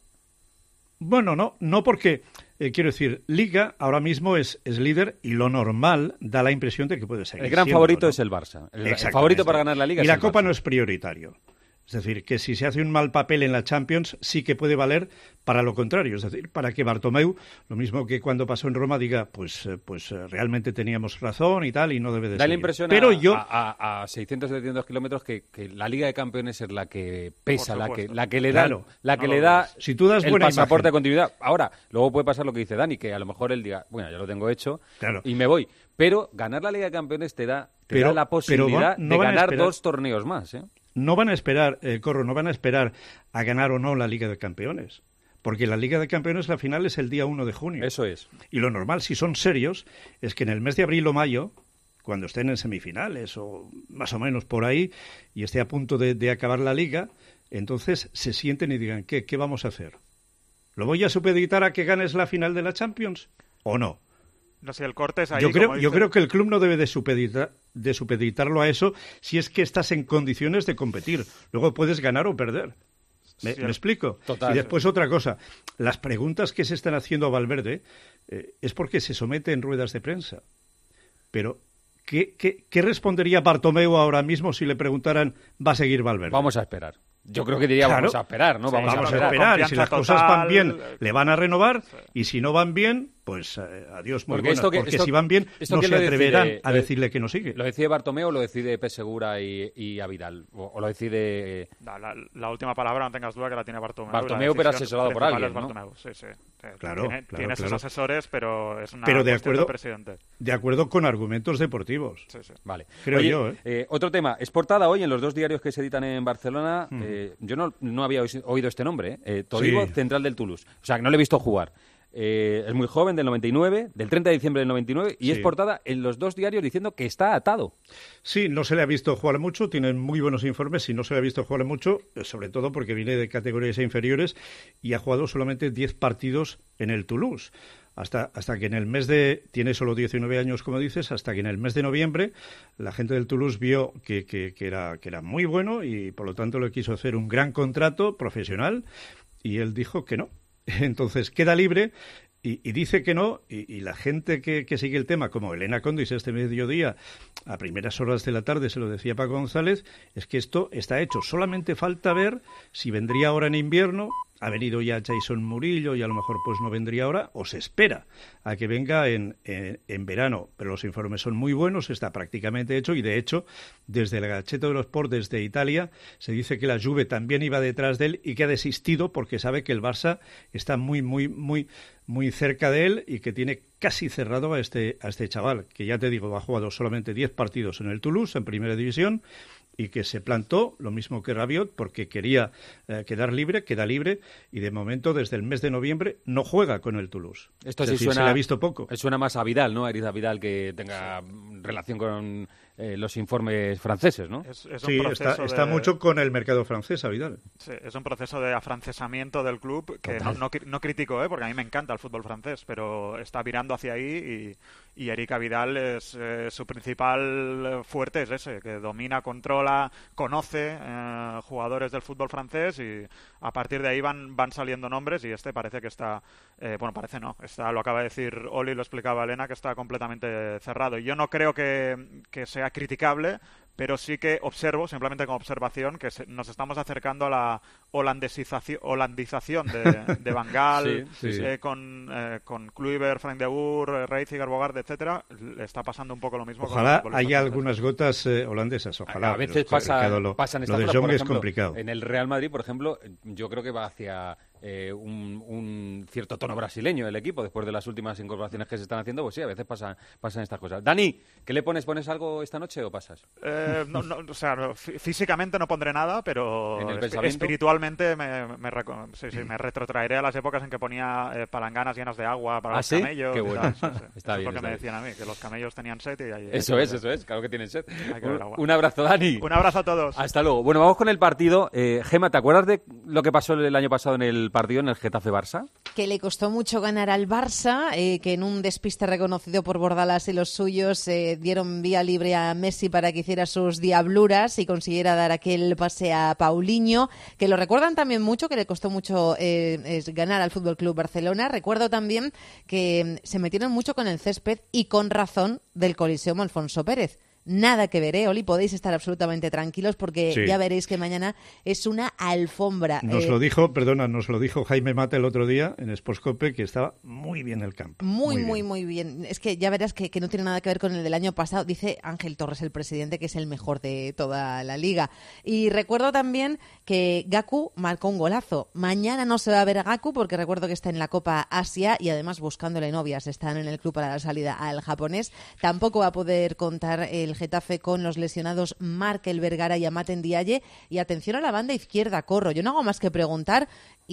Bueno, no, no porque, eh, quiero decir, Liga ahora mismo es, es líder y lo normal da la impresión de que puede seguir El gran siendo, favorito ¿no? es el Barça. El, el Exactamente. favorito para ganar la Liga y es la el Copa Barça. no es prioritario. Es decir, que si se hace un mal papel en la Champions sí que puede valer para lo contrario. Es decir, para que Bartomeu, lo mismo que cuando pasó en Roma, diga, pues, eh, pues eh, realmente teníamos razón y tal, y no debe de Da la seguir. impresión Pero a, yo, a, a, a seiscientos setecientos kilómetros que, que la Liga de Campeones es la que pesa, la que, la que le da, Claro. la que No le lo da dudes. Si tú das el buena pasaporte imagen. de continuidad. Ahora, luego puede pasar lo que dice Dani, que a lo mejor él diga, bueno, ya lo tengo hecho Claro. y me voy. Pero ganar la Liga de Campeones te da, te Pero- da la pero posibilidad va- no de van a ganar esperar- dos torneos más, ¿eh? no van a esperar, eh, Corro, no van a esperar a ganar o no la Liga de Campeones. Porque la Liga de Campeones, la final es el día uno de junio. Eso es. Y lo normal, si son serios, es que en el mes de abril o mayo, cuando estén en semifinales o más o menos por ahí, y esté a punto de, de acabar la Liga, entonces se sienten y digan, ¿qué, qué vamos a hacer? ¿Lo voy a supeditar a que ganes la final de la Champions o no? No sé, el corte es ahí. Yo creo, como yo dice- creo que el club no debe de supeditar, de supeditarlo a eso si es que estás en condiciones de competir. Luego puedes ganar o perder. ¿Me, Sí, me explico? Total. Y después otra cosa. Las preguntas que se están haciendo a Valverde eh, es porque se somete en ruedas de prensa. Pero, ¿qué, qué, qué respondería Bartomeu ahora mismo si le preguntaran ¿va a seguir Valverde? Vamos a esperar. Yo creo que diría Claro. vamos a esperar, ¿no? Sí, Vamos, vamos a a esperar. esperar. Y si las cosas van bien, total. le van a renovar. Y si no van bien, pues eh, adiós, muy Porque buenas. esto que- Porque esto- si van bien, esto no quién se lo atreverán decide, a lo- decirle que no sigue. ¿Lo decide Bartomeu o lo decide P. Segura y, y a Vidal? ¿O, o lo decide...? La, la- la última palabra, no tengas duda, que la tiene Bartomeu. Bartomeu, La pero decisión asesorado por principal alguien, es ¿no? Bartomeu, sí, sí. Eh, Claro, tiene, claro, tiene sus claro. asesores, pero es una Pero de cuestión acuerdo, del presidente. de acuerdo con argumentos deportivos. Sí, sí. Vale. Creo Oye, yo, ¿eh? eh, otro tema. Es portada hoy en los dos diarios que se editan en Barcelona. Mm. eh, yo no, no había oí- oído este nombre. ¿eh? Eh, Todibo, Sí. central del Toulouse. O sea, que no le he visto jugar. Eh, es muy joven, del noventa y nueve, del treinta de diciembre del noventa y nueve, y Sí. es portada en los dos diarios diciendo que está atado. Sí, no se le ha visto jugar mucho, tienen muy buenos informes, y no se le ha visto jugar mucho, eh, sobre todo porque viene de categorías inferiores y ha jugado solamente diez partidos en el Toulouse. Hasta, hasta que en el mes de... Tiene solo diecinueve años, como dices, hasta que en el mes de noviembre la gente del Toulouse vio que, que, que, era, que era muy bueno y por lo tanto le quiso hacer un gran contrato profesional y él dijo que no. Entonces queda libre. Y, y dice que no, y, y la gente que, que sigue el tema, como Elena Condis este mediodía, a primeras horas de la tarde se lo decía Paco González, es que esto está hecho. Solamente falta ver si vendría ahora en invierno, ha venido ya Jason Murillo y a lo mejor pues no vendría ahora, o se espera a que venga en, en, en verano. Pero los informes son muy buenos, está prácticamente hecho, y de hecho, desde la Gazzetta dello Sport, desde Italia, se dice que la Juve también iba detrás de él y que ha desistido porque sabe que el Barça está muy, muy, muy... muy cerca de él y que tiene casi cerrado a este a este chaval, que ya te digo, ha jugado solamente diez partidos en el Toulouse, en Primera División, y que se plantó, lo mismo que Rabiot, porque quería eh, quedar libre, queda libre, y de momento, desde el mes de noviembre, no juega con el Toulouse. Esto es sí decir, suena, se le ha visto poco. Suena más a Vidal, ¿no? A Eric Vidal, que tenga relación con eh, los informes franceses, ¿no? Es, es sí, está, de... está mucho con el mercado francés, a Vidal. Sí, es un proceso de afrancesamiento del club que no, no, no critico, ¿eh? Porque a mí me encanta el fútbol francés, pero está virando hacia ahí y, y Eric Vidal es eh, su principal fuerte es ese, que domina, controla, conoce eh, jugadores del fútbol francés, y a partir de ahí van van saliendo nombres, y este parece que está, eh, bueno, parece no, está, lo acaba de decir Oli, lo explicaba Elena, que está completamente cerrado. Y yo no creo que, que sea criticable, pero sí que observo, simplemente como observación, que se, nos estamos acercando a la holandesización, holandización de, de Van Gaal, sí, sí. Eh, con, eh, con Kluivert, Frank de Boer, Reitziger, Bogart, etcétera. Le está pasando un poco lo mismo. Ojalá con haya algunas gotas eh, holandesas, ojalá. A veces pasa, lo, pasan estas lo de cosas, Jong por es ejemplo, complicado. En el Real Madrid, por ejemplo, yo creo que va hacia eh, un, un cierto tono brasileño el equipo, después de las últimas incorporaciones que se están haciendo, pues sí, a veces pasan, pasan estas cosas. Dani, ¿qué le pones? ¿Pones algo esta noche o pasas? Eh, no, no, o sea, físicamente no pondré nada, pero ¿En el esp pensamiento? espiritualmente me, me, sí, sí, me retrotraeré a las épocas en que ponía eh, palanganas llenas de agua para ¿Ah, los sí? camellos. Qué bueno. Sí, sí. Está es bien, lo que está me bien. decían a mí, que los camellos tenían sed y ahí, Eso es, eso es, claro que tienen sed. Hay que Un, beber agua. un abrazo, Dani. Un abrazo a todos. Hasta luego. Bueno, vamos con el partido. Eh, Gema, ¿te acuerdas de lo que pasó el año pasado en el partido, en el Getafe-Barça? Que le costó mucho ganar al Barça, eh, que en un despiste reconocido por Bordalás y los suyos eh, dieron vía libre a Messi para que hiciera sus diabluras y consiguiera dar aquel pase a Paulinho, que lo recuerdan también mucho, que le costó mucho eh, es ganar al Fútbol Club Barcelona. Recuerdo también que se metieron mucho con el césped, y con razón, del Coliseum Alfonso Pérez. Nada que ver, ¿eh, Oli? Podéis estar absolutamente tranquilos, porque Sí. ya veréis que mañana es una alfombra. Nos Eh, lo dijo, perdona, nos lo dijo Jaime Mata el otro día en Sportscope, que estaba muy bien el campo. Muy, Muy muy, muy bien. Es que ya verás que, que no tiene nada que ver con el del año pasado. Dice Ángel Torres, el presidente, que es el mejor de toda la liga. Y recuerdo también que Gaku marcó un golazo. Mañana no se va a ver a Gaku, porque recuerdo que está en la Copa Asia y además buscándole novias. Están en el club para la salida al japonés. Tampoco va a poder contar el Getafe con los lesionados Markel Vergara y Amat Ndiaye. Y atención a la banda izquierda, Corro. Yo no hago más que preguntar,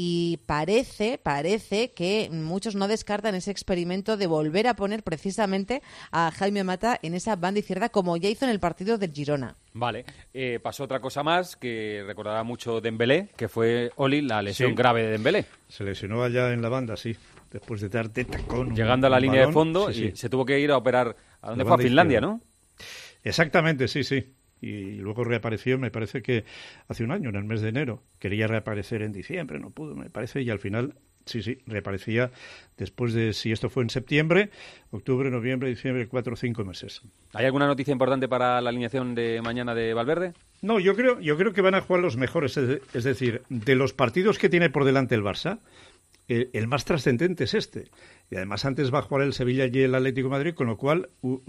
y parece, parece que muchos no descartan ese experimento de volver a poner precisamente a Jaime Mata en esa banda izquierda, como ya hizo en el partido del Girona. Vale. Eh, pasó otra cosa más que recordará mucho Dembélé, que fue, Oli, la lesión Sí. grave de Dembélé. Se lesionó allá en la banda, sí, después de darte tacón. Llegando a la un línea de balón. fondo, Sí, y sí. se tuvo que ir a operar. ¿A dónde La fue? A banda Finlandia, izquierda. ¿no? Exactamente, sí, sí. Y luego reapareció, me parece que hace un año, en el mes de enero. Quería reaparecer en diciembre, no pudo, me parece, y al final, sí, sí, reaparecía después de, si esto fue en septiembre, octubre, noviembre, diciembre, cuatro o cinco meses. ¿Hay alguna noticia importante para la alineación de mañana de Valverde? No, yo creo, yo creo que van a jugar los mejores, es, de- es decir, de los partidos que tiene por delante el Barça, el, el más trascendente es este. Y además antes va a jugar el Sevilla y el Atlético de Madrid, con lo cual uh,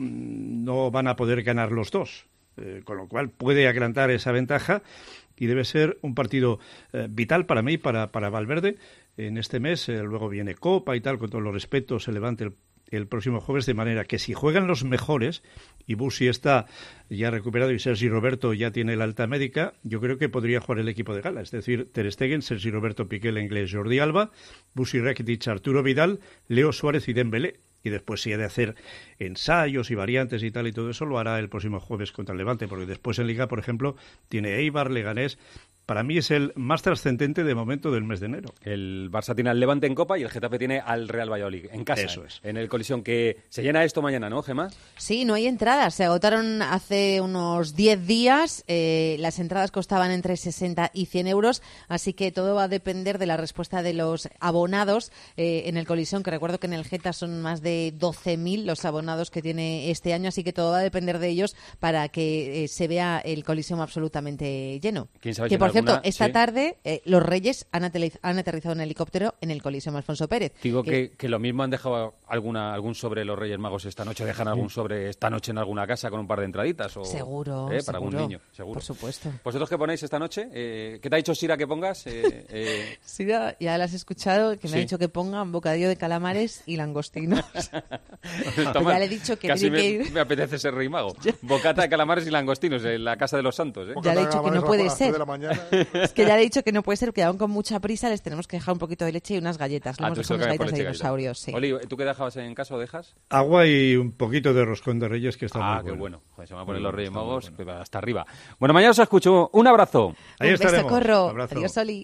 no van a poder ganar los dos. Eh, con lo cual puede agrandar esa ventaja, y debe ser un partido eh, vital para mí, para, para Valverde, en este mes. Eh, luego viene Copa y tal, con todos los respetos, se levante el, el próximo jueves, de manera que si juegan los mejores, y Busi está ya recuperado y Sergi Roberto ya tiene la alta médica, yo creo que podría jugar el equipo de gala, es decir, Ter Stegen, Sergi Roberto, Piqué, el inglés, Jordi Alba, Busi, Rakitic, Arturo Vidal, Leo Suárez y Dembélé. Y después, si ha de hacer ensayos y variantes y tal y todo eso, lo hará el próximo jueves contra el Levante, porque después en Liga, por ejemplo, tiene Eibar, Leganés para mí es el más trascendente de momento del mes de enero. El Barça tiene al Levante en Copa y el Getafe tiene al Real Valladolid en casa. Eso es. En el Colisión, que se llena esto mañana, ¿no, Gemma? Sí, no hay entradas. Se agotaron hace unos diez días. Eh, las entradas costaban entre sesenta y cien euros, así que todo va a depender de la respuesta de los abonados eh, en el Colisión, que recuerdo que en el Geta son más de doce mil los abonados que tiene este año, así que todo va a depender de ellos para que eh, se vea el Colisión absolutamente lleno. ¿Quién sabe que, si por en cierto, alguna- esta sí. tarde eh, los Reyes han, ateliz- han aterrizado en helicóptero en el Colisión Alfonso Pérez. Digo que, que lo mismo han dejado alguna algún sobre los Reyes Magos esta noche, dejan algún sobre esta noche en alguna casa con un par de entraditas o Seguro, ¿eh? para algún seguro. niño, seguro. Por supuesto. ¿Vosotros qué ponéis esta noche? Eh, ¿Qué te ha dicho Sira que pongas? Eh, eh, Sí, ya, ya las has escuchado, que me Sí. ha dicho que pongan bocadillo de calamares y langostinos. Toma, ya le he dicho que casi tiene me, que ir. me apetece ser rey mago. Bocata de calamares y langostinos en la casa de los santos. ¿eh? Ya le he dicho que no puede ser. Es que ya le he dicho que no puede ser, que aún con mucha prisa les tenemos que dejar un poquito de leche y unas galletas. Le Ah, hemos tú dejado esto unas que galletas de pones chica, dinosaurios, sí. Oli, ¿tú qué dejabas en casa o dejas? Agua y un poquito de roscón de Reyes, que está Ah, muy qué bueno. bueno. Joder, se van a poner Muy los bueno, Reyes está muy Magos bueno. que va hasta arriba. Bueno, mañana os escucho. Un abrazo. Ahí un beso, estaremos. Corro. Abrazo. Adiós, Oli.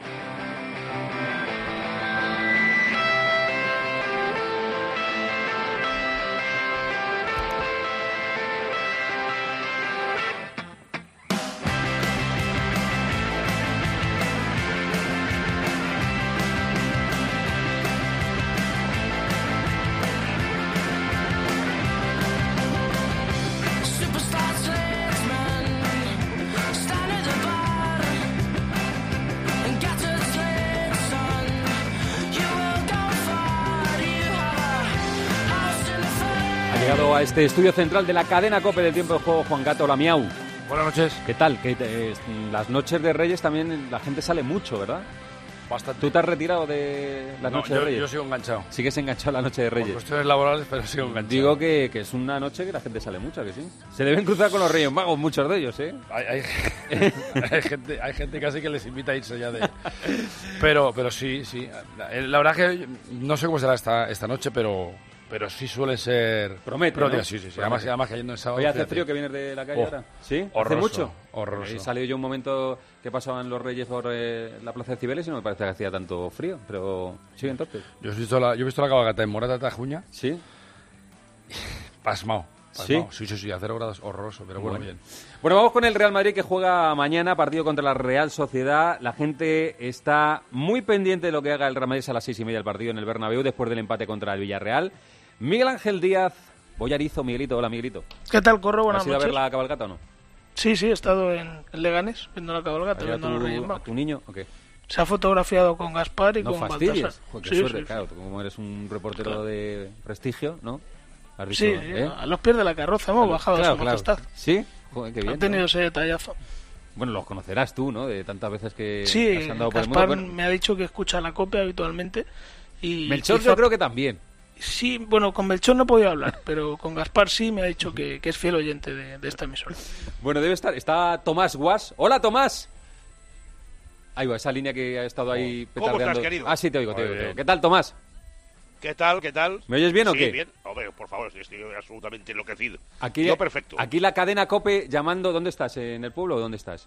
Superstar tradesman, stand at the bar and get to sled, son. You will go far. You have a house in the fair. Ha llegado a este estudio central de la cadena COPE del tiempo de juego Juan Gato Lamiau. Buenas noches. ¿Qué tal? Que te- eh, las noches de Reyes también la gente sale mucho, ¿verdad? Bastante. ¿Tú te has retirado de las No, noches yo- de Reyes? yo sigo enganchado. Sigues enganchado a la noche de Por Reyes. cuestiones laborales, pero sigo enganchado. Digo que, que es una noche que la gente sale mucho, ¿a que sí? Se deben cruzar con los Reyes Magos, muchos de ellos, ¿eh? Hay, hay, hay gente, hay gente casi que les invita a irse ya de... Pero, pero sí, sí. La, la verdad que no sé cómo será esta, esta noche, pero, pero sí suele ser... Promete, Promete, ¿no? sí, sí, sí. Promete. Además, además cayendo en sábado... Hoy hace fíjate. frío que vienes de la calle Oh, ahora. ¿Sí? ¿Hace horroroso, mucho? horroroso. He salido yo un momento que pasaban los Reyes por eh, la Plaza de Cibeles y no me parece que hacía tanto frío, pero sí, entonces. Yo he visto la, yo he visto la cabalgata en Morata Tajuña. Sí. Pasmao. ¿Sí? pasmao. Sí, sí, sí, a cero grados, horroroso, pero bueno, Bueno. bien. Bueno, vamos con el Real Madrid que juega mañana partido contra la Real Sociedad. La gente está muy pendiente de lo que haga el Real Madrid a las seis y media del partido en el Bernabéu después del empate contra el Villarreal. Miguel Ángel Díaz, Boyarizo, Miguelito. Hola, Miguelito. ¿Qué tal, Corro? Buenas ¿Has ido noches. a ver la cabalgata o no? Sí, sí, he estado en en Leganés viendo la cabalgata, ¿Has ido viendo a los Reyes a tu, a Magos. tu niño o qué? Se ha fotografiado con Gaspar y No con fastidies. Baltasar. Joder, qué Sí, suerte, sí, claro. Tú como eres un reportero Claro. de prestigio, ¿no? Has Sí, dicho, sí, ¿eh? a los pies de la carroza hemos A los- bajado claro, a su claro. majestad. ¿Sí? Joder, qué bien. Ha tenido ¿no? ese detallazo. Bueno, los conocerás tú, ¿no? De tantas veces que Sí, has andado por el Gaspar mundo. Bueno, me ha dicho que escucha la copia habitualmente. Y Melchor quizá- yo creo que también. Sí, bueno, con Melchor no he podido hablar, pero con Gaspar sí me ha dicho que, que es fiel oyente de, de esta emisora. Bueno, debe estar. Está Tomás Guas. ¡Hola, Tomás! Ahí va, esa línea que ha estado ahí ¿Cómo petardeando. estás, querido? Ah, sí, te oigo, te Muy oigo, te bien. oigo. ¿Qué tal, Tomás? ¿Qué tal? ¿Qué tal? ¿Me oyes bien o Sí, qué? bien. Hombre, por favor, estoy absolutamente enloquecido. Aquí, Yo perfecto. Aquí la cadena COPE llamando. ¿Dónde estás? ¿En el pueblo o dónde estás?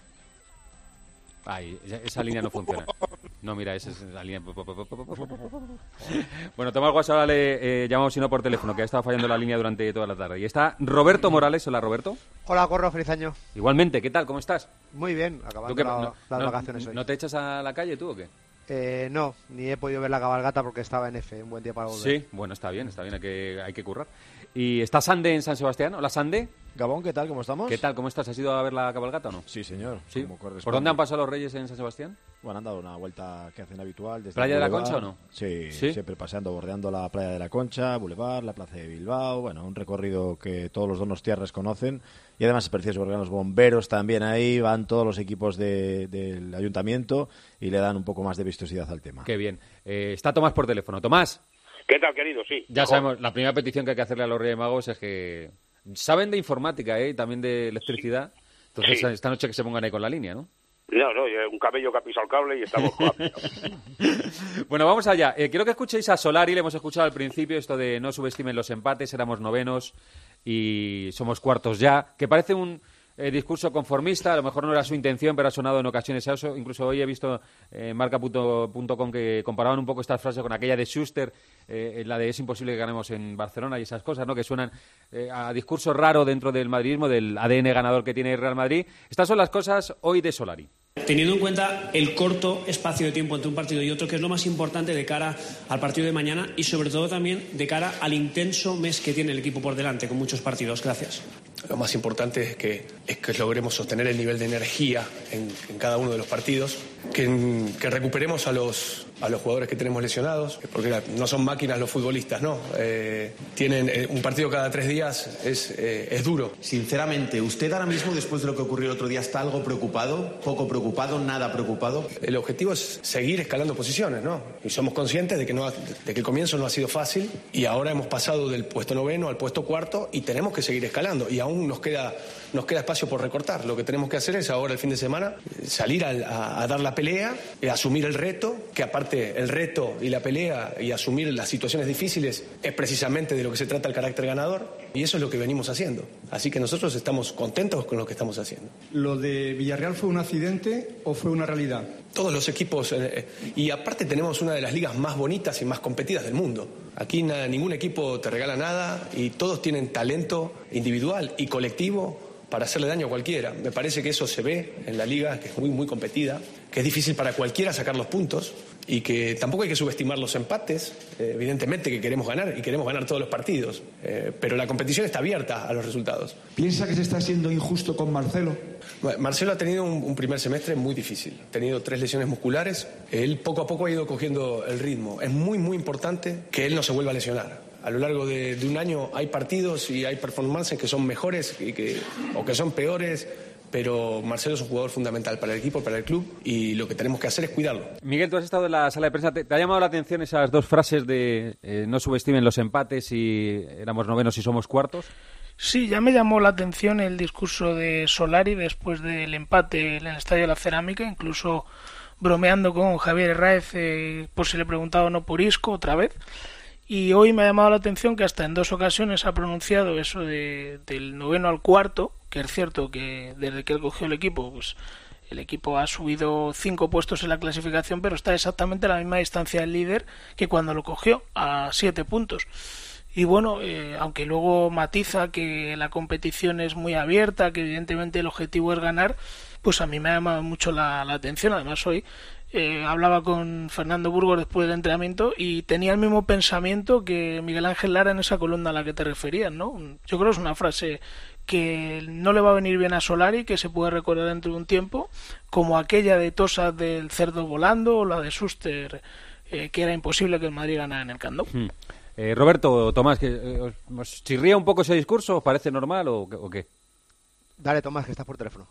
Ay, esa, esa línea no funciona. No, mira, esa es la línea. Bueno, Tomás Guas ahora le eh, llamamos, si no por teléfono, que ha estado fallando la línea durante toda la tarde. Y está Roberto Morales. Hola, Roberto. Hola, Corro, feliz año. Igualmente, ¿qué tal? ¿Cómo estás? Muy bien, ¿Tú acabando qué- la- no, las no- vacaciones hoy. ¿No te echas a la calle tú o qué? Eh, no, ni he podido ver la cabalgata porque estaba en F, un buen día para volver. Sí, bueno, está bien, está bien, hay que, hay que currar. ¿Y está Sande en San Sebastián? Hola, Sande. Gabón, ¿qué tal? ¿Cómo estamos? ¿Qué tal? ¿Cómo estás? ¿Has ido a ver la cabalgata o no? Sí, señor. ¿Sí? como corresponde. ¿Por dónde han pasado los Reyes en San Sebastián? Bueno, han dado una vuelta que hacen habitual. Desde ¿Playa el de la Boulevard. Concha o no? Sí, ¿Sí? siempre paseando, bordeando la Playa de la Concha, Boulevard, la Plaza de Bilbao. Bueno, un recorrido que todos los donostiarras conocen. Y además es precioso porque los bomberos también ahí, van todos los equipos de- del ayuntamiento y le dan un poco más de vistosidad al tema. Qué bien. Eh, está Tomás por teléfono. Tomás, ¿Qué tal, querido? Sí. ya mejor. sabemos, la primera petición que hay que hacerle a los Reyes Magos es que saben de informática, ¿eh? Y también de electricidad. Entonces, Sí. esta noche que se pongan ahí con la línea, ¿no? No, no, eh, un camello que ha pisado el cable y estamos colapsados. Bueno, vamos allá. Eh, quiero que escuchéis a Solari, le hemos escuchado al principio esto de no subestimen los empates, éramos novenos y somos cuartos ya, que parece un eh, discurso conformista, a lo mejor no era su intención, pero ha sonado en ocasiones a eso. Incluso hoy he visto en eh, marca punto com que comparaban un poco estas frases con aquella de Schuster, eh, la de es imposible que ganemos en Barcelona y esas cosas, ¿no? Que suenan eh, a discurso raro dentro del madridismo, del A D N ganador que tiene el Real Madrid. Estas son las cosas hoy de Solari. Teniendo en cuenta el corto espacio de tiempo entre un partido y otro, que es lo más importante de cara al partido de mañana y sobre todo también de cara al intenso mes que tiene el equipo por delante, con muchos partidos. Gracias. Lo más importante es que, es que logremos sostener el nivel de energía en, en cada uno de los partidos, que, que recuperemos a los, a los jugadores que tenemos lesionados, porque no son máquinas los futbolistas, ¿no? Eh, tienen eh, un partido cada tres días, es, eh, es duro. Sinceramente, ¿usted ahora mismo, después de lo que ocurrió el otro día, está algo preocupado? ¿Poco preocupado? ¿Nada preocupado? El objetivo es seguir escalando posiciones, ¿no? Y somos conscientes de que, no ha, de que el comienzo no ha sido fácil y ahora hemos pasado del puesto noveno al puesto cuarto y tenemos que seguir escalando y aún nos queda, nos queda espacio por recortar. Lo que tenemos que hacer es ahora el fin de semana salir a, a, a dar la pelea, eh, asumir el reto, que aparte el reto y la pelea y asumir las situaciones difíciles es precisamente de lo que se trata el carácter ganador y eso es lo que venimos haciendo. Así que nosotros estamos contentos con lo que estamos haciendo. ¿Lo de Villarreal fue un accidente o fue una realidad? Todos los equipos, eh, y aparte tenemos una de las ligas más bonitas y más competidas del mundo. Aquí nada, ningún equipo te regala nada y todos tienen talento individual y colectivo para hacerle daño a cualquiera. Me parece que eso se ve en la liga, que es muy, muy competida, que es difícil para cualquiera sacar los puntos y que tampoco hay que subestimar los empates. Eh, evidentemente que queremos ganar y queremos ganar todos los partidos, eh, pero la competición está abierta a los resultados. ¿Piensa que se está siendo injusto con Marcelo? Marcelo ha tenido un, un primer semestre muy difícil. Ha tenido tres lesiones musculares. Él poco a poco ha ido cogiendo el ritmo. Es muy, muy importante que él no se vuelva a lesionar. A lo largo de, de un año hay partidos y hay performances que son mejores y que, o que son peores, pero Marcelo es un jugador fundamental para el equipo, para el club, y lo que tenemos que hacer es cuidarlo. Miguel, tú has estado en la sala de prensa. ¿Te, te ha llamado la atención esas dos frases de eh, no subestimen los empates y éramos novenos y somos cuartos? Sí, ya me llamó la atención el discurso de Solari después del empate en el Estadio de la Cerámica, incluso bromeando con Javier Herráez eh, por si le preguntaba o no por Isco otra vez. Y hoy me ha llamado la atención que hasta en dos ocasiones ha pronunciado eso de, del noveno al cuarto, que es cierto que desde que él cogió el equipo, pues el equipo ha subido cinco puestos en la clasificación, pero está exactamente a la misma distancia del líder que cuando lo cogió, a siete puntos. Y bueno, eh, aunque luego matiza que la competición es muy abierta, que evidentemente el objetivo es ganar, pues a mí me ha llamado mucho la, la atención. Además hoy Eh, hablaba con Fernando Burgos después del entrenamiento y tenía el mismo pensamiento que Miguel Ángel Lara en esa columna a la que te referías, ¿no? Yo creo que es una frase que no le va a venir bien a Solari, que se puede recordar dentro de un tiempo, como aquella de Tosa del cerdo volando o la de Schuster, eh, que era imposible que el Madrid ganara en el Camp Nou. Hmm. Eh, Roberto, Tomás, que, eh, ¿os chirría un poco ese discurso? ¿Os parece normal o, o qué? Dale, Tomás, que estás por teléfono.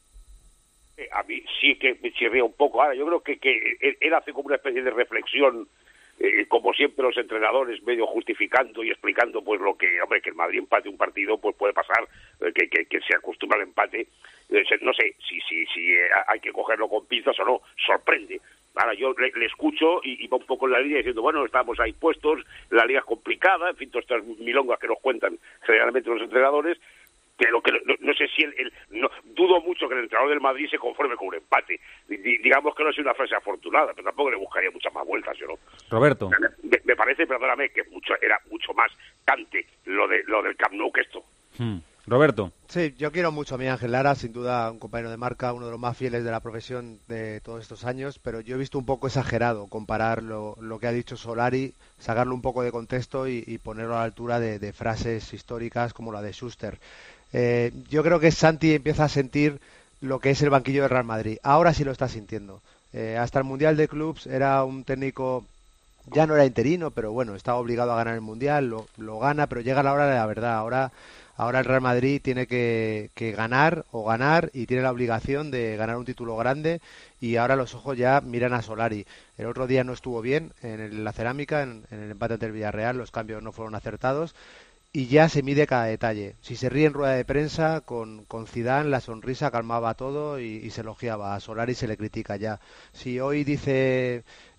A mí sí que me chirría un poco. Ahora, yo creo que, que él, él hace como una especie de reflexión, eh, como siempre los entrenadores, medio justificando y explicando pues lo que, hombre, que el Madrid empate un partido, pues puede pasar, eh, que, que, que se acostumbra al empate. Eh, no sé si, si, si eh, hay que cogerlo con pinzas o no, sorprende. Ahora yo le, le escucho y, y va un poco en la línea diciendo, bueno, estamos ahí puestos, la liga es complicada, en fin, todas estas milongas que nos cuentan generalmente los entrenadores. Pero que no, no sé si el, el no, dudo mucho que el entrenador del Madrid se conforme con un empate. D digamos que no es una frase afortunada, pero tampoco le buscaría muchas más vueltas, yo no. Roberto. Me, me parece, perdóname, que mucho era mucho más cante lo de lo del Camp Nou que esto. Hmm. Roberto. Sí, yo quiero mucho a Miguel Ángel Lara, sin duda un compañero de marca, uno de los más fieles de la profesión de todos estos años, pero yo he visto un poco exagerado comparar lo, lo que ha dicho Solari, sacarlo un poco de contexto y, y ponerlo a la altura de, de frases históricas como la de Schuster. Eh, yo creo que Santi empieza a sentir lo que es el banquillo de Real Madrid. Ahora sí lo está sintiendo. Eh, hasta el Mundial de Clubs era un técnico, ya no era interino, pero bueno, estaba obligado a ganar el Mundial, lo, lo gana, pero llega la hora de la verdad. Ahora, ahora el Real Madrid tiene que, que ganar o ganar y tiene la obligación de ganar un título grande y ahora los ojos ya miran a Solari. El otro día no estuvo bien en el, la Cerámica, en, en el empate ante el Villarreal, los cambios no fueron acertados. Y ya se mide cada detalle. Si se ríe en rueda de prensa, con, con Zidane la sonrisa calmaba todo y, y se elogiaba. A Solari se le critica ya. Si hoy dice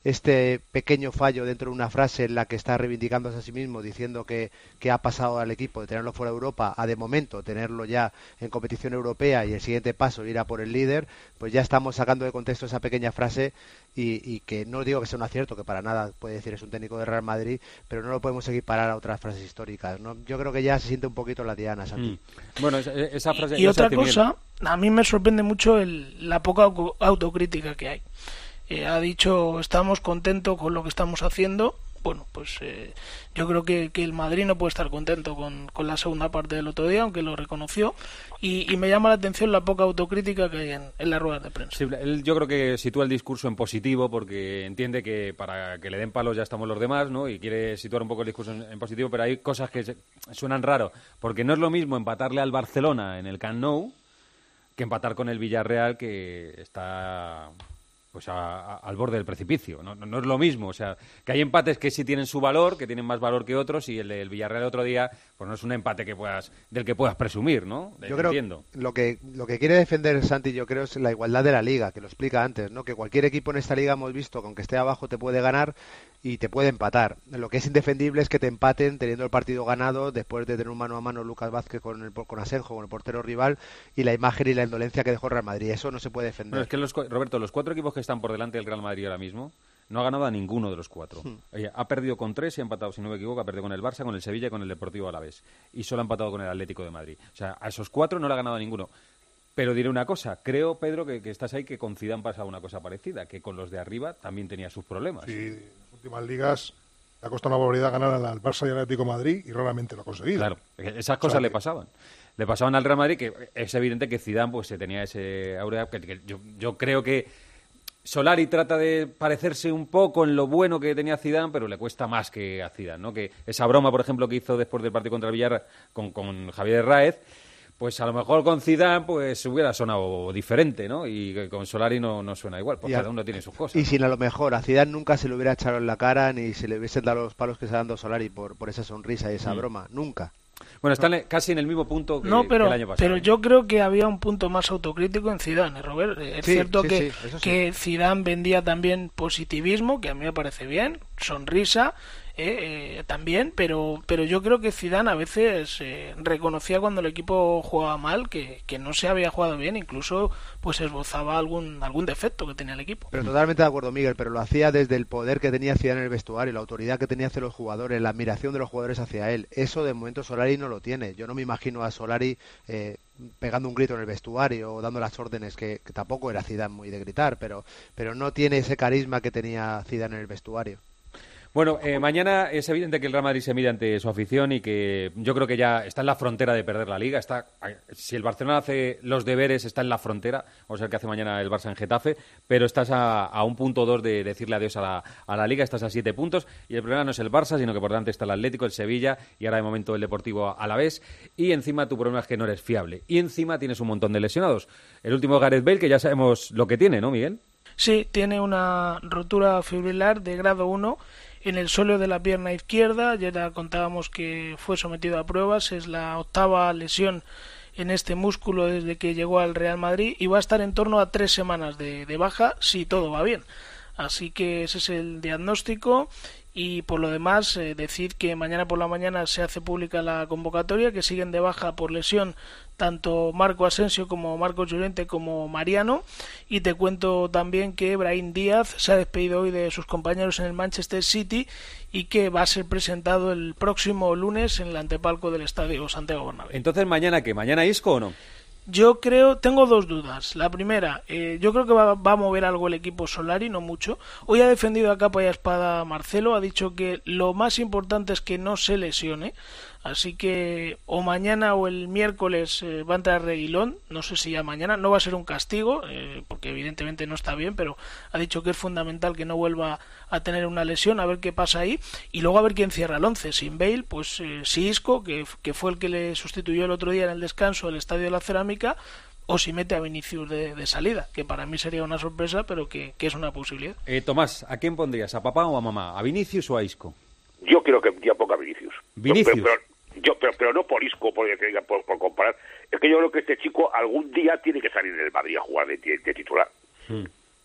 este pequeño fallo dentro de una frase en la que está reivindicándose a sí mismo, diciendo que, que ha pasado al equipo de tenerlo fuera de Europa a de momento tenerlo ya en competición europea y el siguiente paso ir a por el líder, pues ya estamos sacando de contexto esa pequeña frase y, y que no digo que sea un acierto, que para nada puede decir es un técnico de Real Madrid, pero no lo podemos equiparar a otras frases históricas, ¿no? Yo creo que ya se siente un poquito la diana, Santi. Mm. Bueno, esa, esa frase... Y, y otra cosa, a mí me sorprende mucho el, la poca autocrítica que hay. Eh, ha dicho, estamos contentos con lo que estamos haciendo. Bueno, pues eh, yo creo que, que el Madrid no puede estar contento con, con la segunda parte del otro día, aunque lo reconoció, y, y me llama la atención la poca autocrítica que hay en, en las ruedas de prensa. Sí, él, yo creo que sitúa el discurso en positivo porque entiende que para que le den palos ya estamos los demás, ¿no? Y quiere situar un poco el discurso en, en positivo, pero hay cosas que se, suenan raro, porque no es lo mismo empatarle al Barcelona en el Camp Nou que empatar con el Villarreal, que está... pues a, a, al borde del precipicio. No, no, no es lo mismo. O sea, que hay empates que sí tienen su valor, que tienen más valor que otros, y el del Villarreal el otro día, pues no es un empate que puedas, del que puedas presumir, ¿no? De, yo creo entiendo. lo que lo que quiere defender Santi, yo creo, es la igualdad de la liga, que lo explica antes, ¿no? Que cualquier equipo en esta liga hemos visto que aunque esté abajo te puede ganar y te puede empatar. Lo que es indefendible es que te empaten teniendo el partido ganado después de tener un mano a mano Lucas Vázquez con el con Asenjo, con el portero rival, y la imagen y la indolencia que dejó Real Madrid. Eso no se puede defender. Bueno, es que los, Roberto, los cuatro equipos que están por delante del Real Madrid ahora mismo no ha ganado a ninguno de los cuatro. Hmm. Oye, ha perdido con tres y ha empatado, si no me equivoco, ha perdido con el Barça, con el Sevilla y con el Deportivo Alavés. Y solo ha empatado con el Atlético de Madrid. O sea, a esos cuatro no le ha ganado a ninguno. Pero diré una cosa, creo, Pedro, que, que estás ahí, que con Zidane pasa una cosa parecida, que con los de arriba también tenía sus problemas. Sí, en las últimas ligas le ha costado una barbaridad ganar al Barça y al Atlético de Madrid y raramente lo ha conseguido. Claro, esas cosas o sea, le pasaban. Le pasaban al Real Madrid, que es evidente que Zidane pues se tenía ese aurea, que, que yo, yo creo que Solari trata de parecerse un poco en lo bueno que tenía Zidane, pero le cuesta más que a Zidane, ¿no? Que esa broma, por ejemplo, que hizo después del partido contra el Villar con, con Javier Herráez, pues a lo mejor con Zidane pues hubiera sonado diferente, ¿no? Y con Solari no, no suena igual, porque cada uno tiene sus cosas. Y sin a lo mejor a Zidane nunca se le hubiera echado en la cara ni se le hubiesen dado los palos que se ha dado Solari por, por esa sonrisa y esa mm. broma, nunca. Bueno, están no. casi en el mismo punto que, no, pero, que el año pasado. Pero yo creo que había un punto más autocrítico en Zidane, Robert. Es sí, cierto sí, que, sí, sí. que Zidane vendía también positivismo, que a mí me parece bien, sonrisa, eh, eh, también, pero pero yo creo que Zidane a veces eh, reconocía cuando el equipo jugaba mal que, que no se había jugado bien, incluso pues esbozaba algún algún defecto que tenía el equipo. Pero totalmente de acuerdo, Miguel, pero lo hacía desde el poder que tenía Zidane en el vestuario, la autoridad que tenía hacia los jugadores, la admiración de los jugadores hacia él. Eso de momento Solari no lo tiene. Yo no me imagino a Solari eh, pegando un grito en el vestuario o dando las órdenes, que, que tampoco era Zidane muy de gritar, pero pero no tiene ese carisma que tenía Zidane en el vestuario. Bueno, eh, mañana es evidente que el Real Madrid se mide ante su afición y que yo creo que ya está en la frontera de perder la Liga. Está, si el Barcelona hace los deberes, está en la frontera. Vamos a ver qué hace mañana el Barça en Getafe. Pero estás a, a un punto dos de decirle adiós a la, a la Liga. Estás a siete puntos. Y el problema no es el Barça, sino que por delante está el Atlético, el Sevilla y ahora de momento el Deportivo Alavés. Y encima tu problema es que no eres fiable. Y encima tienes un montón de lesionados. El último Gareth Bale, que ya sabemos lo que tiene, ¿no, Miguel? Sí, tiene una rotura fibrilar de grado uno en el sóleo de la pierna izquierda. Ayer ya contábamos que fue sometido a pruebas, es la octava lesión en este músculo desde que llegó al Real Madrid y va a estar en torno a tres semanas de, de baja si todo va bien. Así que ese es el diagnóstico. Y por lo demás, eh, decir que mañana por la mañana se hace pública la convocatoria, que siguen de baja por lesión tanto Marco Asensio como Marcos Llorente como Mariano. Y te cuento también que Brahim Díaz se ha despedido hoy de sus compañeros en el Manchester City y que va a ser presentado el próximo lunes en el antepalco del Estadio Santiago Bernabéu. Entonces, ¿mañana qué? ¿Mañana Isco o no? Yo creo, tengo dos dudas. La primera, eh, yo creo que va, va a mover algo el equipo Solari, no mucho. Hoy ha defendido a capa y a espada Marcelo, ha dicho que lo más importante es que no se lesione. Así que o mañana o el miércoles eh, va a entrar Reguilón, no sé si ya mañana, no va a ser un castigo, eh, porque evidentemente no está bien, pero ha dicho que es fundamental que no vuelva a tener una lesión, a ver qué pasa ahí, y luego a ver quién cierra el once, sin Bale, pues eh, si Isco, que, que fue el que le sustituyó el otro día en el descanso del Estadio de la Cerámica, o si mete a Vinicius de, de salida, que para mí sería una sorpresa, pero que, que es una posibilidad. Eh, Tomás, ¿a quién pondrías? ¿A papá o a mamá? ¿A Vinicius o a Isco? Yo creo que ya ponga a Vinicius. ¿Vinicius? Pero, pero, Yo, pero, pero no por Isco, por, por, por comparar. Es que yo creo que este chico algún día tiene que salir del Madrid a jugar de, de titular. Hmm.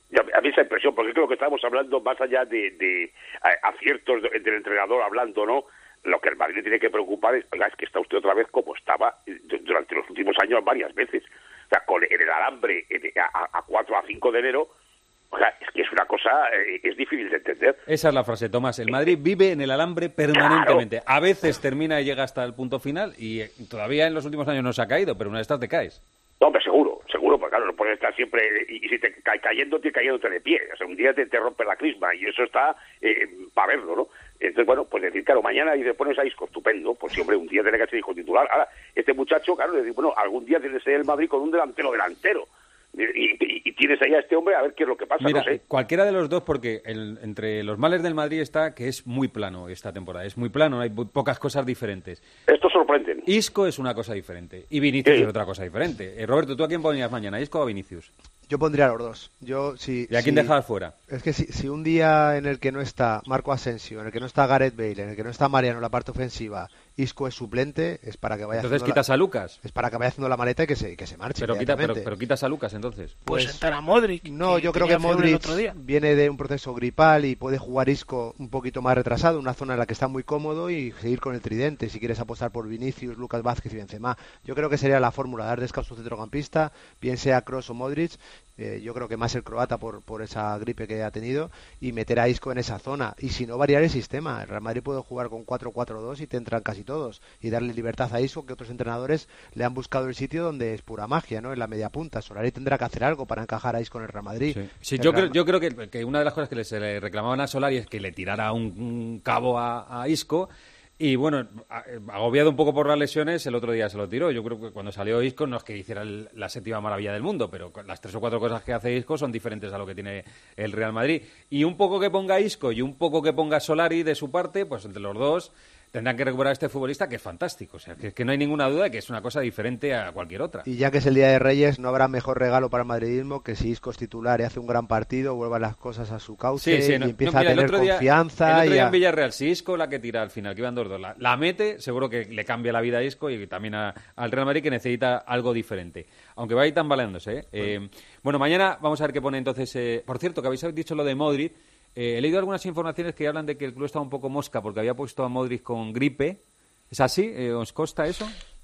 A mí esa impresión, porque creo que estamos hablando más allá de, de aciertos del entrenador hablando, ¿no? Lo que el Madrid tiene que preocupar es, oiga, es que está usted otra vez como estaba durante los últimos años varias veces. O sea, con en el alambre a, a cuatro a cinco de enero, o sea, es que es una cosa, eh, es difícil de entender. Esa es la frase, Tomás. El Madrid vive en el alambre permanentemente. Claro. A veces termina y llega hasta el punto final y todavía en los últimos años no se ha caído, pero una de estas te caes. No, hombre, seguro, seguro, porque claro, no puedes estar siempre, y, y si te cae cayendo, te cayéndote de pie, o sea, un día te, te rompe la crisma, y eso está eh, para verlo, ¿no? Entonces, bueno, pues decir, claro, mañana y después pones a Isco, estupendo, pues sí, hombre, un día tiene que ser hijo titular. Ahora, este muchacho, claro, le digo, bueno, algún día tiene que ser el Madrid con un delantero delantero, y, y, y tienes ahí a este hombre a ver qué es lo que pasa. Mira, no sé. Cualquiera de los dos, porque el, entre los males del Madrid está que es muy plano esta temporada, es muy plano, hay pocas cosas diferentes. Estos sorprenden. Isco es una cosa diferente y Vinicius sí. es otra cosa diferente. Eh, Roberto, ¿tú a quién ponías mañana, Isco o a Vinicius? Yo pondría a los dos. Yo, si, ¿Y a quién si, dejabas fuera? Es que si, si un día en el que no está Marco Asensio, en el que no está Gareth Bale, en el que no está Mariano en la parte ofensiva, Isco es suplente, es para que vaya entonces haciendo quitas la, a Lucas. Es para que vaya haciendo la maleta y que se, que se marche. Pero, quita, pero, pero quitas a Lucas entonces. Pues, pues sentar a Modric. No, yo creo que Modric viene de un proceso gripal y puede jugar Isco un poquito más retrasado, una zona en la que está muy cómodo y seguir con el tridente. Si quieres apostar por Vinicius, Lucas Vázquez y Benzema, yo creo que sería la fórmula, dar descanso a un centrocampista, bien sea Kroos o Modric. Eh, yo creo que más el croata por, por esa gripe que ha tenido y meter a Isco en esa zona y si no variar el sistema. El Real Madrid puede jugar con cuatro cuatro dos y te entran casi todos y darle libertad a Isco, que otros entrenadores le han buscado el sitio donde es pura magia, ¿no? En la media punta. Solari tendrá que hacer algo para encajar a Isco en el Real Madrid. Sí, sí yo, Real... creo, yo creo que, que una de las cosas que le, se le reclamaban a Solari es que le tirara un, un cabo a, a Isco. Y bueno, agobiado un poco por las lesiones, el otro día se lo tiró. Yo creo que cuando salió Isco no es que hiciera el, la séptima maravilla del mundo, pero las tres o cuatro cosas que hace Isco son diferentes a lo que tiene el Real Madrid. Y un poco que ponga Isco y un poco que ponga Solari de su parte, pues entre los dos tendrán que recuperar a este futbolista que es fantástico. O sea, que, que no hay ninguna duda de que es una cosa diferente a cualquier otra. Y ya que es el Día de Reyes, no habrá mejor regalo para el madridismo que si Isco es titular y hace un gran partido, vuelvan las cosas a su cauce sí, sí, y no, empieza no, mira, a tener el día, confianza. El otro día y a... en Villarreal, si Isco la que tira al final, que iban dos dos, la, la mete, seguro que le cambia la vida a Isco y también a, al Real Madrid, que necesita algo diferente. Aunque va a ir tambaleándose, ¿eh? Bueno. Eh, bueno, mañana vamos a ver qué pone entonces... Eh, por cierto, que habéis dicho lo de Modric. Eh, he leído algunas informaciones que hablan de que el club estaba un poco mosca porque había puesto a Modric con gripe. ¿Es así? Eh, ¿Os consta eso?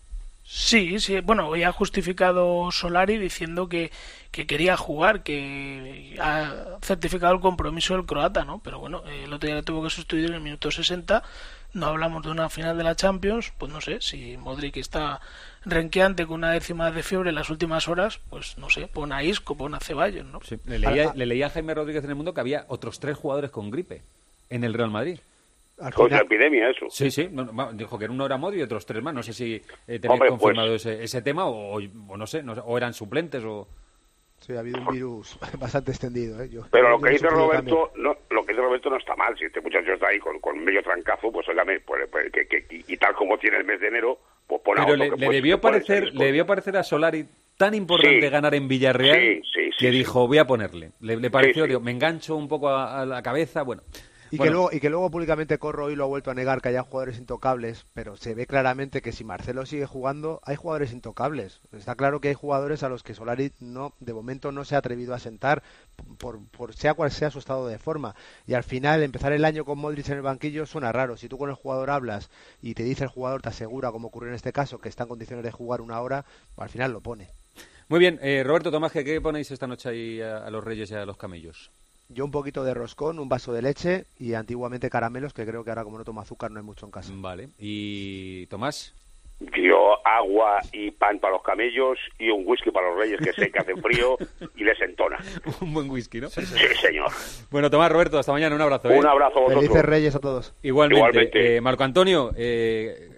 Sí, sí. Bueno, hoy ha justificado Solari diciendo que, que quería jugar, que ha certificado el compromiso del croata, ¿no? Pero bueno, el otro día le tuvo que sustituir en el minuto sesenta. No hablamos de una final de la Champions, pues no sé, si Modric está renqueante con una décima de fiebre en las últimas horas, pues no sé, pon a Isco, pon a Ceballos, ¿no? Sí. Le, leía, le leía a Jaime Rodríguez en El Mundo que había otros tres jugadores con gripe en el Real Madrid. Con la epidemia, eso. Sí, sí. Dijo que uno era Modric y otros tres más. No sé si eh, tenéis Hombre, confirmado pues... ese, ese tema o, o no sé, no sé, o eran suplentes o... Sí, ha habido un virus bastante extendido. ¿eh? Yo, Pero lo yo que dice Roberto no, lo que dice Roberto no está mal. Si este muchacho está ahí con, con medio trancazo, pues óigame, pues, pues, que, que, y, y tal como tiene el mes de enero, pues pon a Pero otro le, que le, puede, debió que puede parecer, le debió parecer a Solari tan importante sí. ganar en Villarreal sí, sí, sí, que sí. dijo, voy a ponerle. Le, le pareció, sí, sí. Digo, me engancho un poco a, a la cabeza, bueno... Y, bueno. que luego, y que luego públicamente Corro hoy lo ha vuelto a negar, que haya jugadores intocables, pero se ve claramente que si Marcelo sigue jugando, hay jugadores intocables. Está claro que hay jugadores a los que Solari no, de momento no se ha atrevido a sentar, por, por sea cual sea su estado de forma. Y al final, empezar el año con Modric en el banquillo suena raro. Si tú con el jugador hablas y te dice el jugador, te asegura, como ocurrió en este caso, que está en condiciones de jugar una hora, pues al final lo pone. Muy bien, eh, Roberto Tomás, ¿qué ponéis esta noche ahí a, a los Reyes y a los Camellos? Yo un poquito de roscón, un vaso de leche y antiguamente caramelos, que creo que ahora como no tomo azúcar no hay mucho en casa. Vale. ¿Y Tomás? Yo agua y pan para los camellos y un whisky para los Reyes que sé que hace frío y les entona. Un buen whisky, ¿no? Sí, sí, señor. Bueno, Tomás, Roberto, hasta mañana. Un abrazo. ¿eh? Un abrazo a vosotros. Felices Reyes a todos. Igualmente. Igualmente. Eh, Marco Antonio, eh,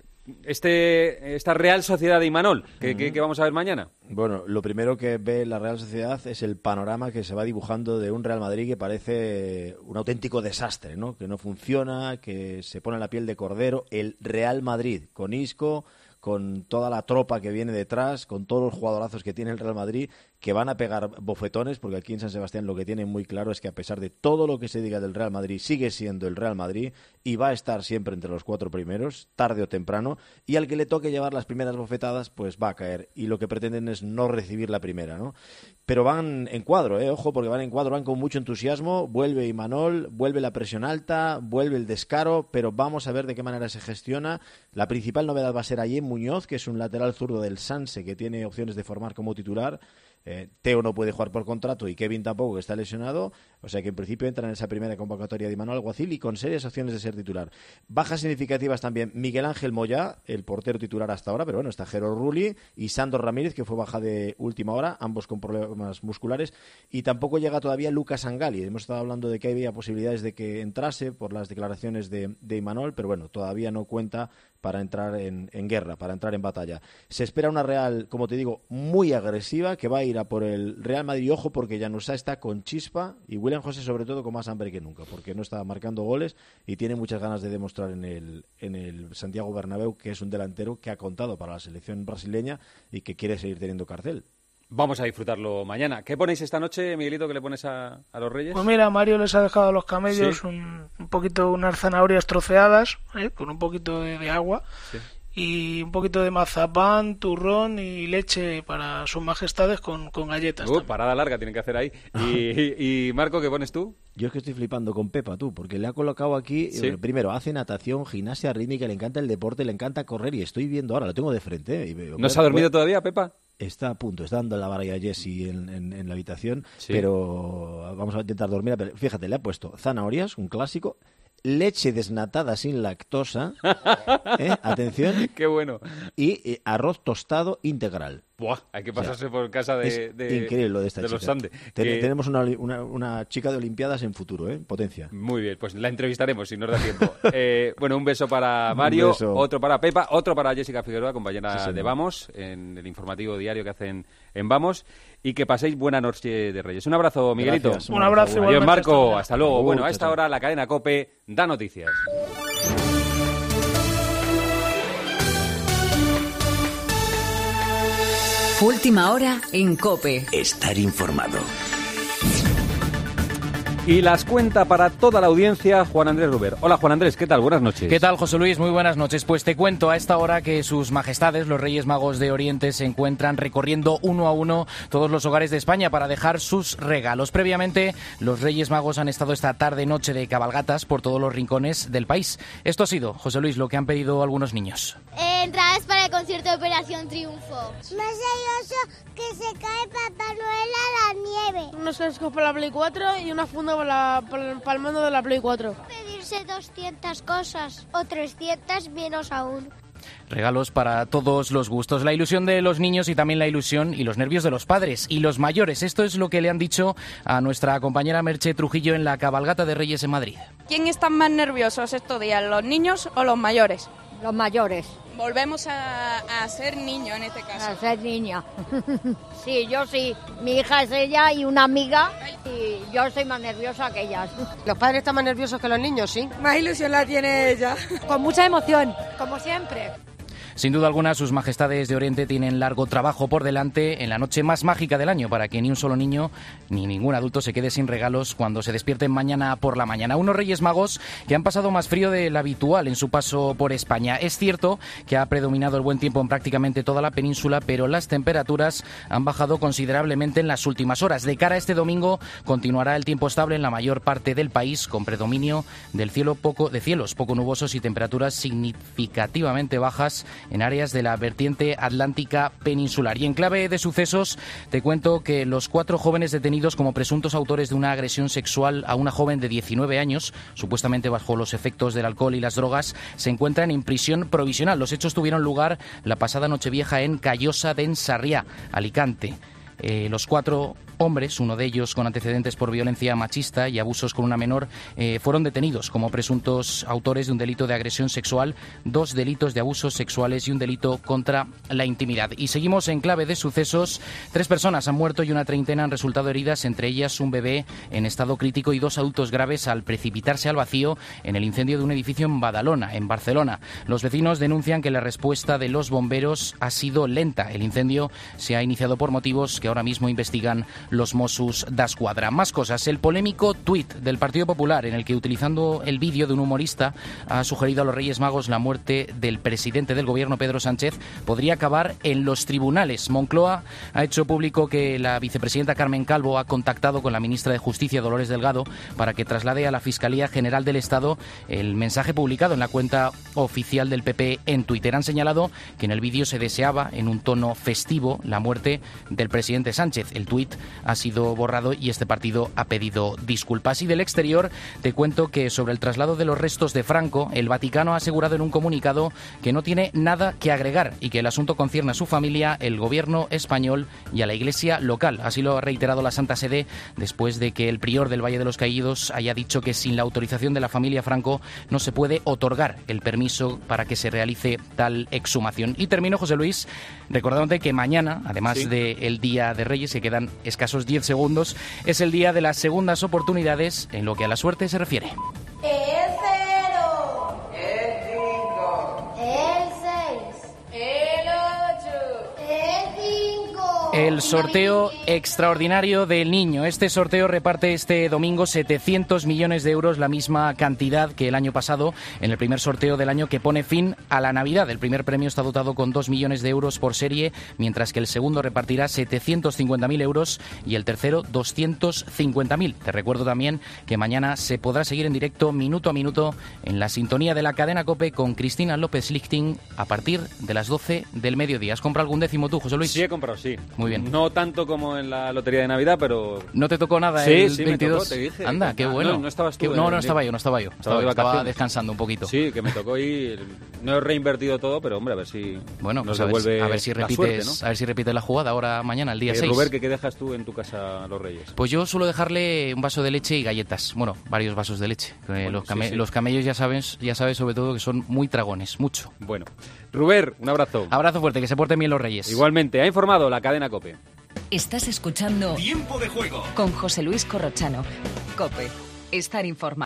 este esta Real Sociedad de Imanol, ¿qué, mm. ¿qué, qué vamos a ver mañana? Bueno, lo primero que ve la Real Sociedad es el panorama que se va dibujando de un Real Madrid que parece un auténtico desastre, ¿no? Que no funciona, que se pone la piel de cordero. El Real Madrid, con Isco, con toda la tropa que viene detrás, con todos los jugadorazos que tiene el Real Madrid, que van a pegar bofetones, porque aquí en San Sebastián lo que tienen muy claro es que a pesar de todo lo que se diga del Real Madrid, sigue siendo el Real Madrid y va a estar siempre entre los cuatro primeros, tarde o temprano, y al que le toque llevar las primeras bofetadas, pues va a caer, y lo que pretenden es no recibir la primera, ¿no? Pero van en cuadro, ¿eh? Ojo, porque van en cuadro, van con mucho entusiasmo, vuelve Imanol, vuelve la presión alta, vuelve el descaro, pero vamos a ver de qué manera se gestiona. La principal novedad va a ser Ayem Muñoz, que es un lateral zurdo del Sanse, que tiene opciones de formar como titular. Eh, Teo no puede jugar por contrato y Kevin tampoco, que está lesionado, o sea que en principio entra en esa primera convocatoria de Imanol Alguacil y con serias opciones de ser titular. Bajas significativas también Miguel Ángel Moyá, el portero titular hasta ahora, pero bueno, está Jero Rulli y Sandor Ramírez, que fue baja de última hora, ambos con problemas musculares, y tampoco llega todavía Lucas Angali. Hemos estado hablando de que había posibilidades de que entrase por las declaraciones de, de Imanol, pero bueno, todavía no cuenta para entrar en, en guerra, para entrar en batalla. Se espera una Real, como te digo, muy agresiva, que va a ir a por el Real Madrid. Ojo, porque Januzaj está con chispa y William José sobre todo con más hambre que nunca, porque no está marcando goles y tiene muchas ganas de demostrar en el, en el Santiago Bernabéu que es un delantero que ha contado para la selección brasileña y que quiere seguir teniendo cartel. Vamos a disfrutarlo mañana. ¿Qué ponéis esta noche, Miguelito, que le pones a, a los Reyes? Pues mira, Mario les ha dejado a los camellos ¿Sí? un, un poquito, unas zanahorias troceadas, ¿eh? Con un poquito de, de agua. Sí. Y un poquito de mazapán, turrón y leche para sus majestades con, con galletas. Uh, parada larga tienen que hacer ahí. Y, y, y Marco, ¿qué pones tú? Yo es que estoy flipando con Pepa, tú, porque le ha colocado aquí, ¿Sí? eh, primero, hace natación, gimnasia rítmica, le encanta el deporte, le encanta correr y estoy viendo ahora, lo tengo de frente. ¿eh? Y veo, ¿No se ha dormido todavía, Pepa? Está a punto, está dando la vara a Jessy en, en, en la habitación, Sí. pero vamos a intentar dormir. Pero fíjate, le ha puesto zanahorias, un clásico, leche desnatada sin lactosa, ¿eh? Atención. Qué bueno. Y eh, arroz tostado integral. Buah, hay que pasarse o sea, por casa de, es de, increíble lo de esta de chica. los Andes. Ten, que... Tenemos una, una, una chica de Olimpiadas en futuro, ¿eh? Potencia. Muy bien, pues la entrevistaremos si nos da tiempo. eh, bueno, un beso para Mario, beso. Otro para Pepa, otro para Jessica Figueroa, compañera Sí, de Vamos, en el informativo diario que hacen en Vamos. Y que paséis buena noche de Reyes. Un abrazo, Miguelito. Gracias, un, un abrazo. Adiós, Marco. Hasta, hasta luego. Uh, bueno, a esta chao. hora la cadena COPE da noticias. Última hora en COPE. Estar informado. Y las cuenta para toda la audiencia Juan Andrés Ruber. Hola, Juan Andrés, ¿qué tal? Buenas noches. ¿Qué tal, José Luis? Muy buenas noches. Pues te cuento a esta hora que sus majestades, los Reyes Magos de Oriente, se encuentran recorriendo uno a uno todos los hogares de España para dejar sus regalos. Previamente, los Reyes Magos han estado esta tarde-noche de cabalgatas por todos los rincones del país. Esto ha sido, José Luis, lo que han pedido algunos niños. Eh, entradas para el concierto de Operación Triunfo. Más serioso que se cae Papá Noel a la nieve. Unos cascos para la Play cuatro y una funda para, la, para, para el mando de la Play cuatro. Pedirse doscientas cosas o trescientas menos aún. Regalos para todos los gustos, la ilusión de los niños y también la ilusión y los nervios de los padres y los mayores. Esto es lo que le han dicho a nuestra compañera Merche Trujillo en la cabalgata de Reyes en Madrid. ¿Quién están más nerviosos estos días, los niños o los mayores? Los mayores. Volvemos a, a ser niño en este caso. A ser niña. Sí, yo sí. Mi hija es ella y una amiga y yo soy más nerviosa que ellas. Los padres están más nerviosos que los niños, ¿sí? Más ilusión la tiene ella. Con mucha emoción, como siempre. Sin duda alguna, sus majestades de Oriente tienen largo trabajo por delante en la noche más mágica del año para que ni un solo niño ni ningún adulto se quede sin regalos cuando se despierten mañana por la mañana. Unos Reyes Magos que han pasado más frío del habitual en su paso por España. Es cierto que ha predominado el buen tiempo en prácticamente toda la península, pero las temperaturas han bajado considerablemente en las últimas horas. De cara a este domingo continuará el tiempo estable en la mayor parte del país, con predominio del cielo poco, de cielos poco nubosos y temperaturas significativamente bajas en áreas de la vertiente atlántica peninsular. Y en clave de sucesos, te cuento que los cuatro jóvenes detenidos como presuntos autores de una agresión sexual a una joven de diecinueve años, supuestamente bajo los efectos del alcohol y las drogas, se encuentran en prisión provisional. Los hechos tuvieron lugar la pasada Nochevieja en Callosa de Ensarriá, Alicante. Eh, los cuatro hombres, uno de ellos con antecedentes por violencia machista y abusos con una menor, eh, fueron detenidos como presuntos autores de un delito de agresión sexual, dos delitos de abusos sexuales y un delito contra la intimidad. Y seguimos en clave de sucesos. Tres personas han muerto y una treintena han resultado heridas, entre ellas un bebé en estado crítico y dos adultos graves al precipitarse al vacío en el incendio de un edificio en Badalona, en Barcelona. Los vecinos denuncian que la respuesta de los bomberos ha sido lenta. El incendio se ha iniciado por motivos que ahora mismo investigan los Mossos d'Esquadra. Más cosas. El polémico tuit del Partido Popular en el que, utilizando el vídeo de un humorista, ha sugerido a los Reyes Magos la muerte del presidente del gobierno, Pedro Sánchez, podría acabar en los tribunales. Moncloa ha hecho público que la vicepresidenta Carmen Calvo ha contactado con la ministra de Justicia, Dolores Delgado, para que traslade a la Fiscalía General del Estado el mensaje publicado en la cuenta oficial del P P en Twitter. Han señalado que en el vídeo se deseaba, en un tono festivo, la muerte del presidente Sánchez. El tuit ha sido borrado y este partido ha pedido disculpas. Y del exterior te cuento que sobre el traslado de los restos de Franco, el Vaticano ha asegurado en un comunicado que no tiene nada que agregar y que el asunto concierne a su familia, el gobierno español y a la Iglesia local. Así lo ha reiterado la Santa Sede después de que el prior del Valle de los Caídos haya dicho que sin la autorización de la familia Franco no se puede otorgar el permiso para que se realice tal exhumación. Y termino, José Luis, recordándote que mañana, además sí. del Día de Reyes, que quedan escasos diez segundos, es el día de las segundas oportunidades en lo que a la suerte se refiere. El cero. El cinco. El seis. El ocho. El cinco. El sorteo extraordinario del niño. Este sorteo reparte este domingo setecientos millones de euros, la misma cantidad que el año pasado en el primer sorteo del año que pone fin a la Navidad. El primer premio está dotado con dos millones de euros por serie, mientras que el segundo repartirá setecientos cincuenta mil euros y el tercero doscientos cincuenta mil. Te recuerdo también que mañana se podrá seguir en directo minuto a minuto en la sintonía de la cadena COPE con Cristina López Lichting a partir de las doce del mediodía. ¿Has comprado algún décimo tú, José Luis? Sí, he comprado, sí. Muy bien. No tanto como en la lotería de Navidad, pero... ¿No te tocó nada sí, el sí, veintidós? Me tocó, te dije. Anda, qué bueno. No, no estabas tú. Qué... No, no estaba yo, no estaba yo. Estaba, estaba, estaba descansando un poquito. Sí, que me tocó y no he reinvertido todo, pero hombre, a ver si bueno, nos pues a devuelve ver, a ver si repites, suerte, ¿no? A ver si repites la jugada ahora mañana, el día eh, seis. Robert, ¿qué, ¿qué dejas tú en tu casa a los Reyes? Pues yo suelo dejarle un vaso de leche y galletas. Bueno, varios vasos de leche. Bueno, los, came... sí, sí. los camellos ya sabes, ya sabes sobre todo que son muy tragones, mucho. Bueno. Ruber, un abrazo. Abrazo fuerte, que se porten bien los Reyes. Igualmente, ha informado la cadena COPE. Estás escuchando Tiempo de Juego con José Luis Corrochano. COPE. Estar informado.